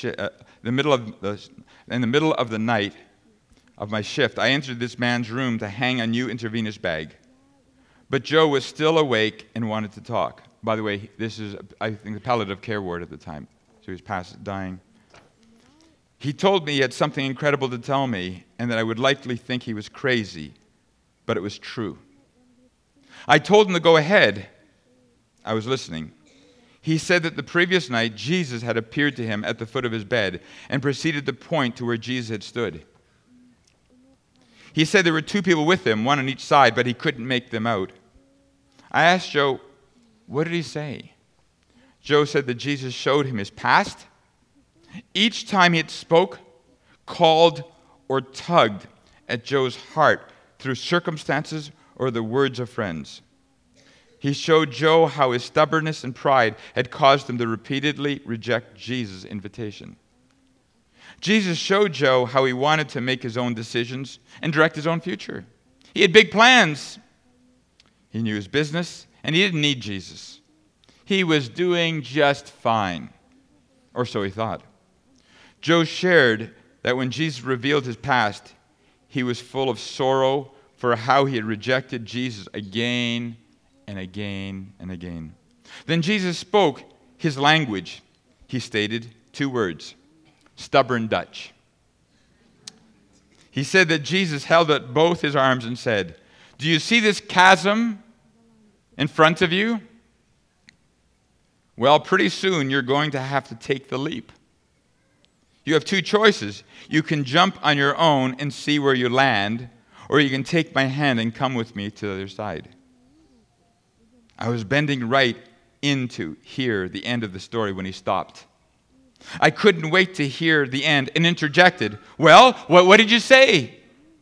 Speaker 1: shift, I entered this man's room to hang a new intravenous bag. But Joe was still awake and wanted to talk. By the way, this is, I think, the palliative care ward at the time. So he was past dying. He told me he had something incredible to tell me and that I would likely think he was crazy, but it was true. I told him to go ahead. I was listening. He said that the previous night, Jesus had appeared to him at the foot of his bed and proceeded to point to where Jesus had stood. He said there were two people with him, one on each side, but he couldn't make them out. I asked Joe, what did he say? Joe said that Jesus showed him his past. Each time he had spoke, called, or tugged at Joe's heart through circumstances or the words of friends. He showed Joe how his stubbornness and pride had caused him to repeatedly reject Jesus' invitation. Jesus showed Joe how he wanted to make his own decisions and direct his own future. He had big plans. He knew his business, and he didn't need Jesus. He was doing just fine, or so he thought. Joe shared that when Jesus revealed his past, he was full of sorrow for how he had rejected Jesus again and again and again. Then Jesus spoke his language. He stated 2 words, stubborn Dutch. He said that Jesus held out both his arms and said, do you see this chasm in front of you? Well, pretty soon you're going to have to take the leap. You have 2 choices. You can jump on your own and see where you land, or you can take my hand and come with me to the other side. I was bending right into hear the end of the story when he stopped. I couldn't wait to hear the end and interjected, well, what did you say?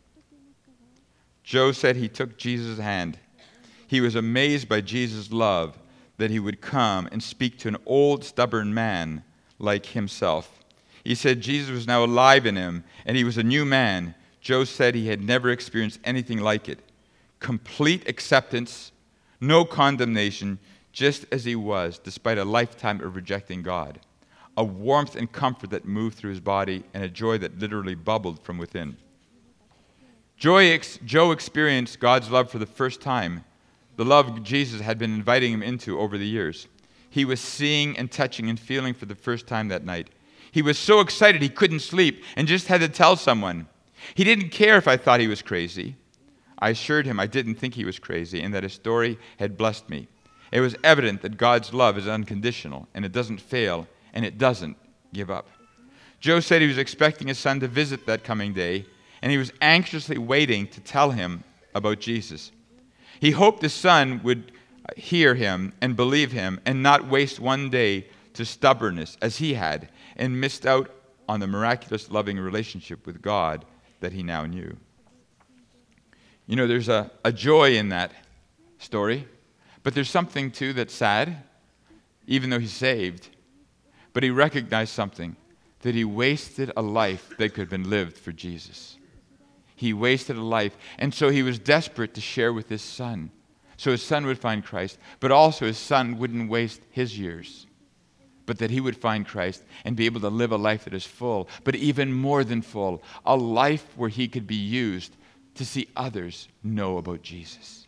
Speaker 1: Joe said he took Jesus' hand. He was amazed by Jesus' love that he would come and speak to an old, stubborn man like himself. He said Jesus was now alive in him, and he was a new man. Joe said he had never experienced anything like it. Complete acceptance, no condemnation, just as he was, despite a lifetime of rejecting God. A warmth and comfort that moved through his body, and a joy that literally bubbled from within. Joe experienced God's love for the first time, the love Jesus had been inviting him into over the years. He was seeing and touching and feeling for the first time that night. He was so excited he couldn't sleep and just had to tell someone. He didn't care if I thought he was crazy. I assured him I didn't think he was crazy and that his story had blessed me. It was evident that God's love is unconditional and it doesn't fail and it doesn't give up. Joe said he was expecting his son to visit that coming day and he was anxiously waiting to tell him about Jesus. He hoped his son would hear him and believe him and not waste one day to stubbornness as he had and missed out on the miraculous loving relationship with God that he now knew. You know, there's a joy in that story, but there's something too that's sad, even though he's saved. But he recognized something, that he wasted a life that could have been lived for Jesus. He wasted a life, and so he was desperate to share with his son, so his son would find Christ, but also his son wouldn't waste his years, but that he would find Christ and be able to live a life that is full, but even more than full, a life where he could be used to see others know about Jesus.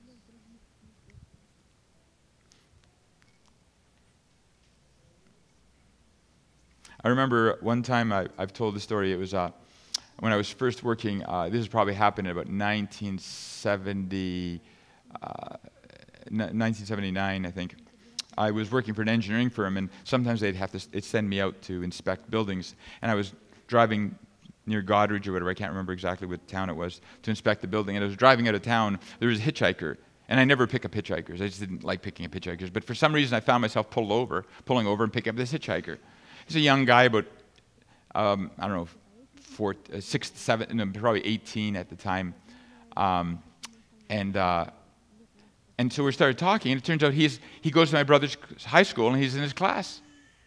Speaker 1: I remember one time, I've told the story, it was when I was first working, this has probably happened in about 1979, I think. I was working for an engineering firm, and sometimes they'd send me out to inspect buildings, and I was driving near Goderich or whatever, I can't remember exactly what town it was, to inspect the building, and I was driving out of town, there was a hitchhiker, and I never pick up hitchhikers, I just didn't like picking up hitchhikers, but for some reason I found myself pulling over and picking up this hitchhiker. He's a young guy, about, I don't know, 6, 7, no, probably 18 at the time, and so we started talking, and it turns out he goes to my brother's high school, and he's in his class.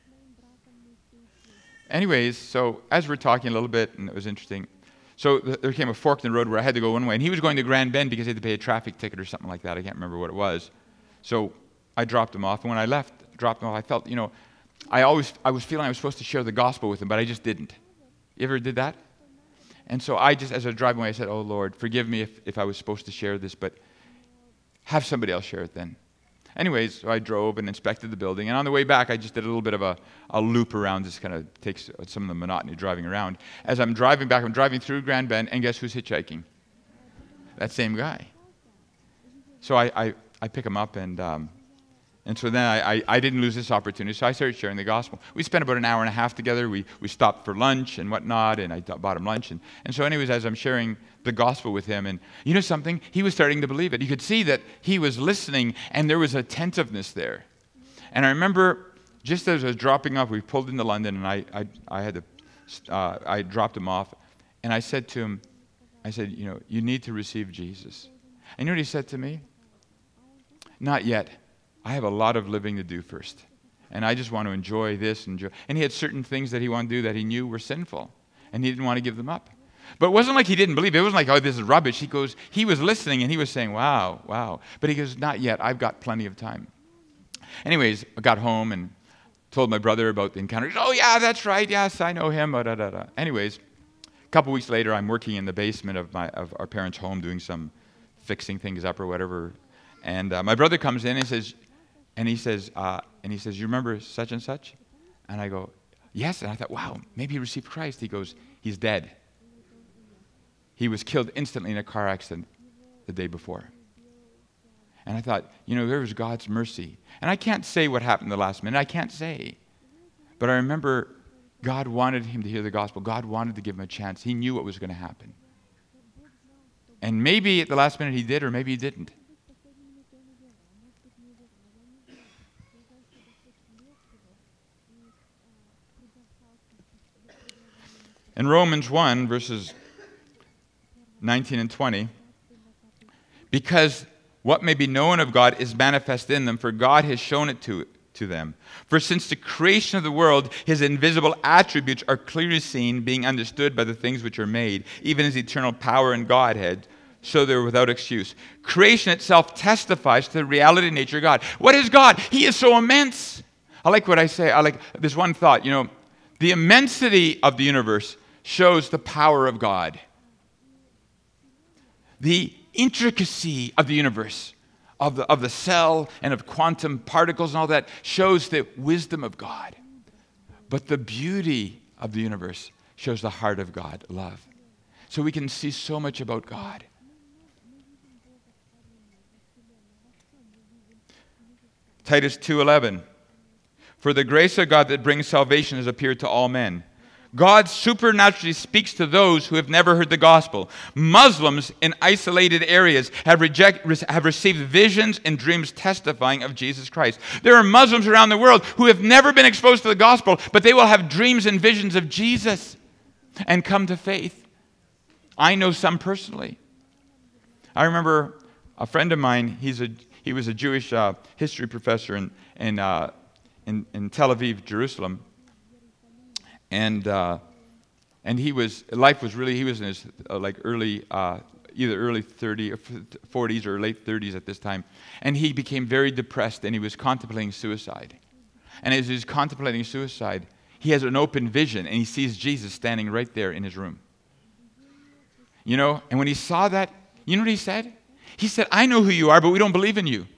Speaker 1: Anyways, so as we're talking a little bit, and it was interesting, so there came a fork in the road where I had to go one way, and he was going to Grand Bend because he had to pay a traffic ticket or something like that. I can't remember what it was. So I dropped him off, and when I dropped him off, I felt, I was feeling I was supposed to share the gospel with him, but I just didn't. You ever did that? And so as I was driving away, I said, oh, Lord, forgive me if I was supposed to share this, but have somebody else share it then. anyways, so I drove and inspected the building. And on the way back, I just did a little bit of a loop around. Just kind of takes some of the monotony of driving around. As I'm driving back, I'm driving through Grand Bend, and guess who's hitchhiking? That same guy. So I pick him up, and so then I didn't lose this opportunity, so I started sharing the gospel. We spent about an hour and a half together. We stopped for lunch and whatnot, and I bought him lunch. And so anyways, as I'm sharing the gospel with him, and you know something? He was starting to believe it. You could see that he was listening, and there was attentiveness there. And I remember, just as I was dropping off, we pulled into London, and I dropped him off, and I said to him, I said, you know, you need to receive Jesus. And you know what he said to me? Not yet. I have a lot of living to do first. And I just want to enjoy this. And he had certain things that he wanted to do that he knew were sinful. And he didn't want to give them up. But it wasn't like he didn't believe it. It wasn't like, oh, this is rubbish. He was listening and he was saying, wow, wow. But he goes, not yet. I've got plenty of time. Anyways, I got home and told my brother about the encounter. He goes, oh, yeah, that's right. Yes, I know him. Anyways, a couple weeks later, I'm working in the basement of our parents' home doing some fixing things up or whatever. And my brother comes in and he says, you remember such and such? And I go, yes. And I thought, wow, maybe he received Christ. He goes, he's dead. He was killed instantly in a car accident the day before. And I thought, you know, there was God's mercy. And I can't say what happened the last minute. I can't say. But I remember God wanted him to hear the gospel. God wanted to give him a chance. He knew what was going to happen. And maybe at the last minute he did, or maybe he didn't. In Romans 1, verses 19 and 20, because what may be known of God is manifest in them, for God has shown it to them. For since the creation of the world, his invisible attributes are clearly seen, being understood by the things which are made, even his eternal power and Godhead, so they're without excuse. Creation itself testifies to the reality and nature of God. What is God? He is so immense. I like what I say. I like this one thought, you know, the immensity of the universe shows the power of God. The intricacy of the universe, of the cell and of quantum particles and all that, shows the wisdom of God. But the beauty of the universe shows the heart of God, love. So we can see so much about God. Titus 2:11, for the grace of God that brings salvation has appeared to all men. God supernaturally speaks to those who have never heard the gospel. Muslims in isolated areas have received visions and dreams testifying of Jesus Christ. There are Muslims around the world who have never been exposed to the gospel, but they will have dreams and visions of Jesus and come to faith. I know some personally. I remember a friend of mine, he was a Jewish history professor in Tel Aviv, Jerusalem. And he was in his early, either early 30s or 40s or late 30s at this time. And he became very depressed and he was contemplating suicide. And as he's contemplating suicide, he has an open vision and he sees Jesus standing right there in his room. You know, and when he saw that, you know what he said? He said, I know who you are, but we don't believe in you.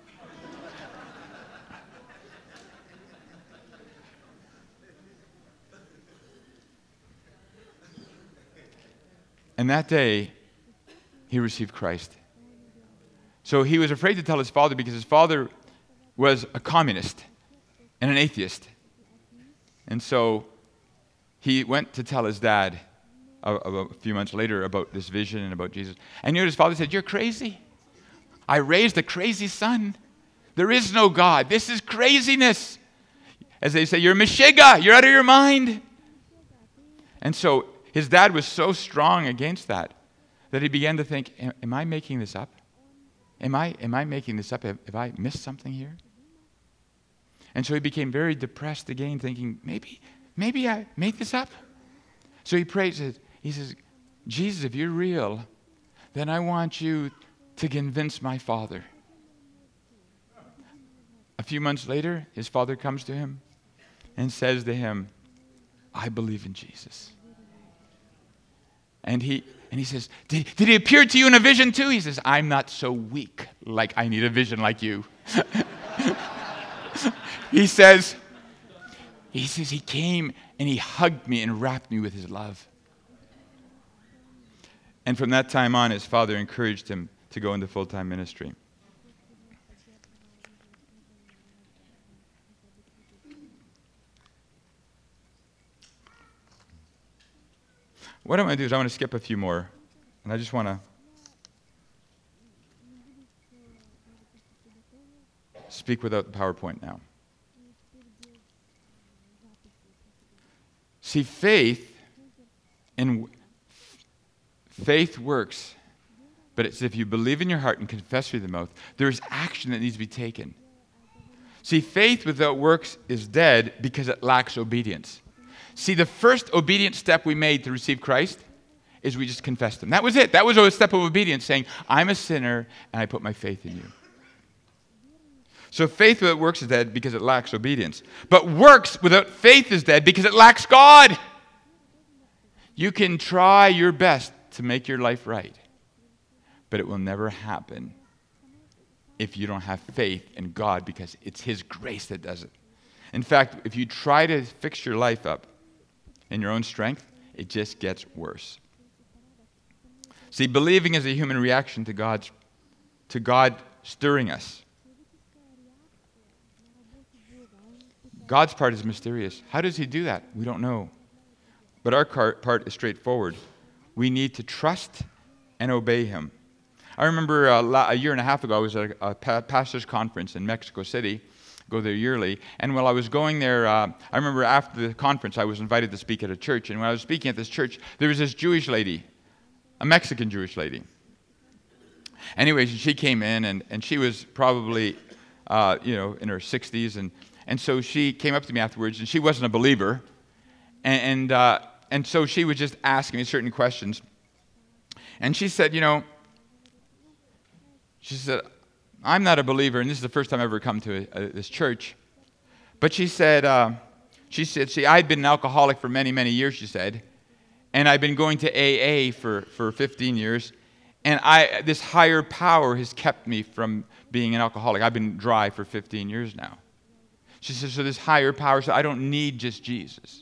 Speaker 1: And that day, he received Christ. So he was afraid to tell his father because his father was a communist and an atheist. And so he went to tell his dad a few months later about this vision and about Jesus. And you know what his father said? You're crazy. I raised a crazy son. There is no God. This is craziness. As they say, you're a Meshiga. You're out of your mind. And so his dad was so strong against that he began to think, am I making this up? Am I making this up? Have I missed something here? And so he became very depressed again, thinking, maybe I made this up. So he prays, he says, Jesus, if you're real, then I want you to convince my father. A few months later, his father comes to him and says to him, I believe in Jesus. And he says, did he appear to you in a vision too? He says, I'm not so weak like I need a vision like you. He says, he came and he hugged me and wrapped me with his love. And from that time on, his father encouraged him to go into full-time ministry. What I'm going to do is I want to skip a few more, and I just want to speak without the PowerPoint now. See, faith works, but it's if you believe in your heart and confess with your mouth, there's action that needs to be taken. See, faith without works is dead because it lacks obedience. See, the first obedient step we made to receive Christ is we just confessed him. That was it. That was a step of obedience, saying, I'm a sinner and I put my faith in you. So faith without works is dead because it lacks obedience. But works without faith is dead because it lacks God. You can try your best to make your life right, but it will never happen if you don't have faith in God, because it's his grace that does it. In fact, if you try to fix your life up in your own strength, it just gets worse. See, believing is a human reaction to God stirring us. God's part is mysterious. How does he do that? We don't know. But our part is straightforward. We need to trust and obey him. I remember a year and a half ago, I was at a pastor's conference in Mexico City. Go there yearly. And while I was going there, I remember after the conference, I was invited to speak at a church. And when I was speaking at this church, there was this Jewish lady, a Mexican Jewish lady. Anyways, she came in, and she was probably, in her 60s. And so she came up to me afterwards, and she wasn't a believer. And so she was just asking me certain questions. And she said, I'm not a believer, and this is the first time I've ever come to this church. But she said, I'd been an alcoholic for many, many years, she said, and I've been going to AA for 15 years, and this higher power has kept me from being an alcoholic. I've been dry for 15 years now. She said, so this higher power, so I don't need just Jesus.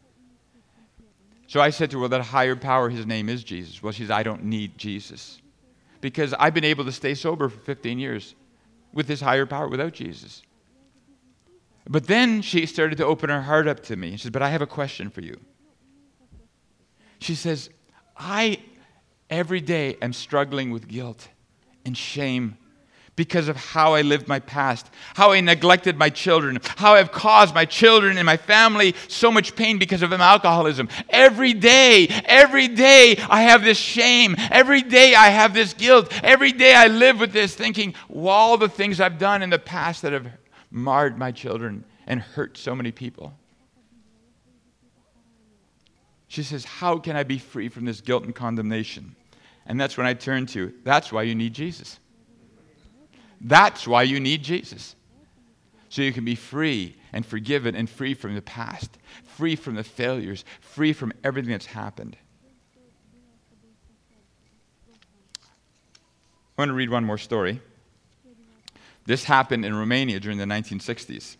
Speaker 1: So I said to her, well, that higher power, his name is Jesus. Well, she said, I don't need Jesus, because I've been able to stay sober for 15 years with this higher power without Jesus. But then she started to open her heart up to me. She said, but I have a question for you. She says, I, every day, am struggling with guilt and shame because of how I lived my past, how I neglected my children, how I've caused my children and my family so much pain because of alcoholism. Every day, I have this shame. Every day, I have this guilt. Every day, I live with this thinking, all the things I've done in the past that have marred my children and hurt so many people. She says, how can I be free from this guilt and condemnation? And that's when I turn to, that's why you need Jesus. That's why you need Jesus. So you can be free and forgiven and free from the past, free from the failures, free from everything that's happened. I want to read one more story. This happened in Romania during the 1960s.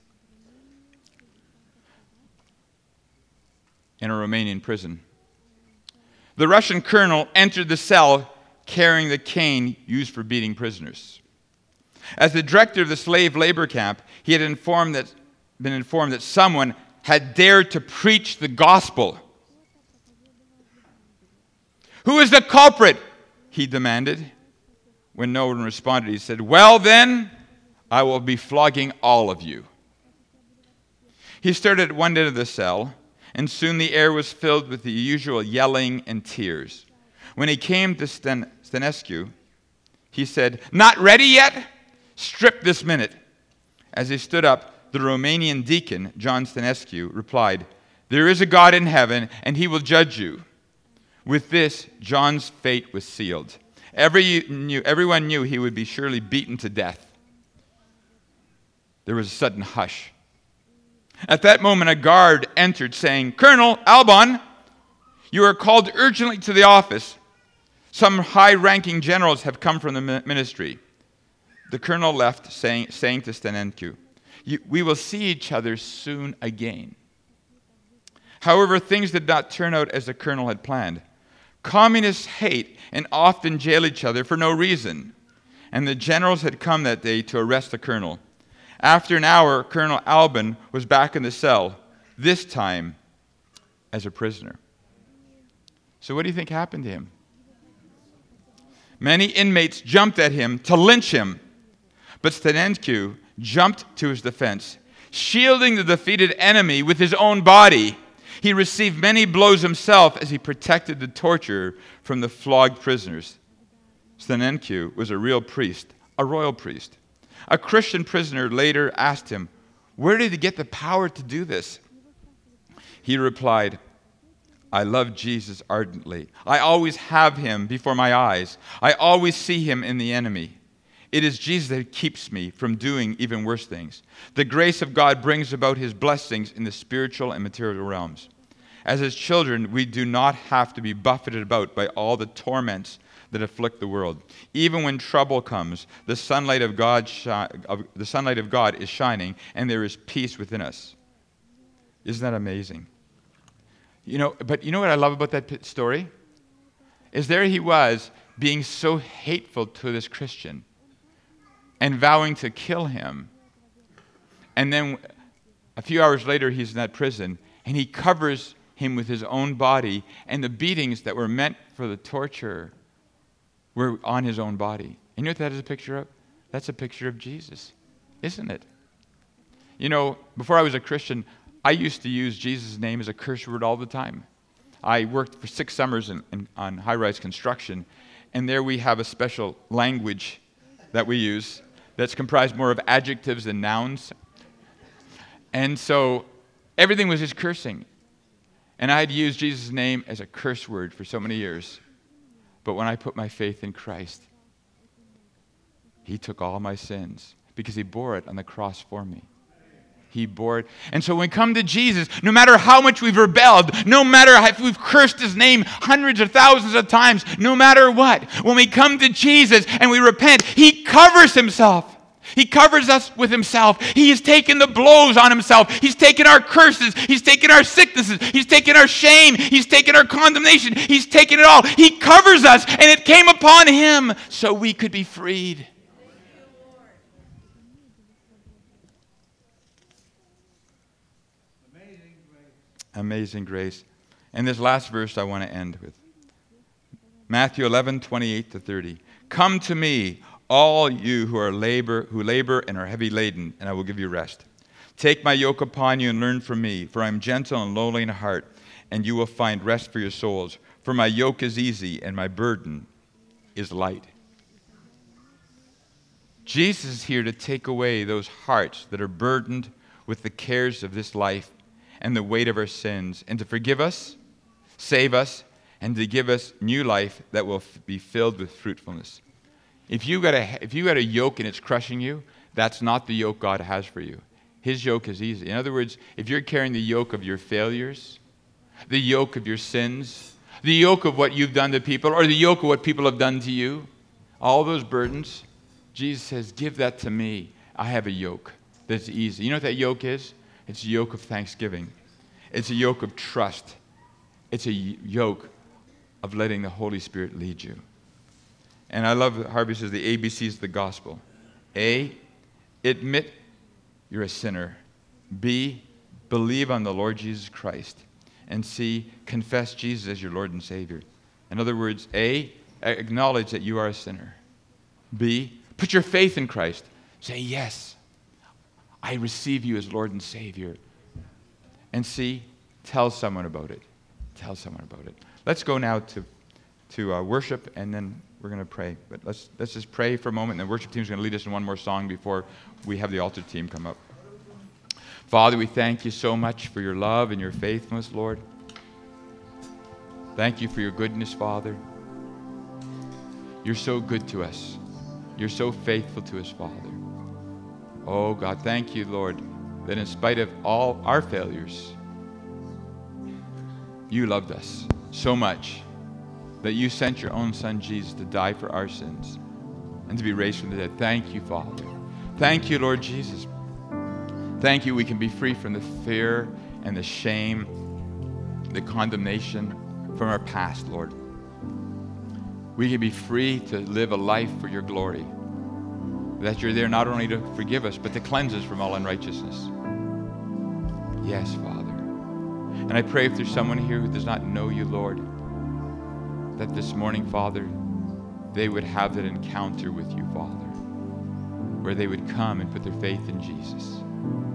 Speaker 1: In a Romanian prison. The Russian colonel entered the cell carrying the cane used for beating prisoners. As the director of the slave labor camp, he had been informed that someone had dared to preach the gospel. Who is the culprit? He demanded. When no one responded, he said, well then, I will be flogging all of you. He started at one end of the cell, and soon the air was filled with the usual yelling and tears. When he came to Stănescu, he said, not ready yet? Strip this minute. As he stood up, the Romanian deacon, John Stănescu, replied, there is a God in heaven, and he will judge you. With this, John's fate was sealed. Everyone knew he would be surely beaten to death. There was a sudden hush. At that moment, a guard entered, saying, Colonel Alban, you are called urgently to the office. Some high-ranking generals have come from the ministry. The colonel left, saying to Stănescu, We will see each other soon again. However, things did not turn out as the colonel had planned. Communists hate and often jail each other for no reason, and the generals had come that day to arrest the colonel. After an hour, Colonel Albin was back in the cell, this time as a prisoner. So what do you think happened to him? Many inmates jumped at him to lynch him, but Stanislaw jumped to his defense, shielding the defeated enemy with his own body. He received many blows himself as he protected the torturer from the flogged prisoners. Stanislaw was a real priest, a royal priest. A Christian prisoner later asked him, "Where did he get the power to do this?" He replied, "I love Jesus ardently. I always have him before my eyes. I always see him in the enemy. It is Jesus that keeps me from doing even worse things. The grace of God brings about his blessings in the spiritual and material realms. As his children, we do not have to be buffeted about by all the torments that afflict the world. Even when trouble comes, the sunlight of God is shining, and there is peace within us." Isn't that amazing? But you know what I love about that story? Is there he was being so hateful to this Christian and vowing to kill him. And then a few hours later, he's in that prison, and he covers him with his own body, and the beatings that were meant for the torturer were on his own body. And you know what that is a picture of? That's a picture of Jesus, isn't it? Before I was a Christian, I used to use Jesus' name as a curse word all the time. I worked for 6 summers on high-rise construction, and there we have a special language that we use that's comprised more of adjectives than nouns. And so everything was just cursing. And I had used Jesus' name as a curse word for so many years. But when I put my faith in Christ, he took all my sins because he bore it on the cross for me. He bore it. And so when we come to Jesus, no matter how much we've rebelled, no matter if we've cursed his name hundreds or thousands of times, no matter what, when we come to Jesus and we repent, he covers himself. He covers us with himself. He has taken the blows on himself. He's taken our curses. He's taken our sicknesses. He's taken our shame. He's taken our condemnation. He's taken it all. He covers us, and it came upon him so we could be freed. Amazing grace. And this last verse I want to end with. Matthew 11:28-30. Come to me, all you who labor and are heavy laden, and I will give you rest. Take my yoke upon you and learn from me, for I am gentle and lowly in heart, and you will find rest for your souls. For my yoke is easy and my burden is light. Jesus is here to take away those hearts that are burdened with the cares of this life and the weight of our sins, and to forgive us, save us, and to give us new life that will be filled with fruitfulness. If you got a yoke and it's crushing you, that's not the yoke God has for you. His yoke is easy. In other words, if you're carrying the yoke of your failures, the yoke of your sins, the yoke of what you've done to people, or the yoke of what people have done to you, all those burdens, Jesus says, give that to me. I have a yoke that's easy. You know what that yoke is? It's a yoke of thanksgiving. It's a yoke of trust. It's a yoke of letting the Holy Spirit lead you. And I love Harvey says the ABCs of the gospel. A, admit you're a sinner. B, believe on the Lord Jesus Christ. And C, confess Jesus as your Lord and Savior. In other words, A, acknowledge that you are a sinner. B, put your faith in Christ. Say, yes, I receive you as Lord and Savior. And C, tell someone about it. Tell someone about it. Let's go now to worship, and then we're going to pray. But let's just pray for a moment, and the worship team is going to lead us in one more song before we have the altar team come up. Father, we thank you so much for your love and your faithfulness, Lord. Thank you for your goodness, Father. You're so good to us. You're so faithful to us, Father. Oh, God, thank you, Lord, that in spite of all our failures, you loved us so much that you sent your own Son, Jesus, to die for our sins and to be raised from the dead. Thank you, Father. Thank you, Lord Jesus. Thank you, we can be free from the fear and the shame, the condemnation from our past, Lord. We can be free to live a life for your glory. That you're there not only to forgive us, but to cleanse us from all unrighteousness. Yes, Father. And I pray if there's someone here who does not know you, Lord, that this morning, Father, they would have that encounter with you, Father, where they would come and put their faith in Jesus.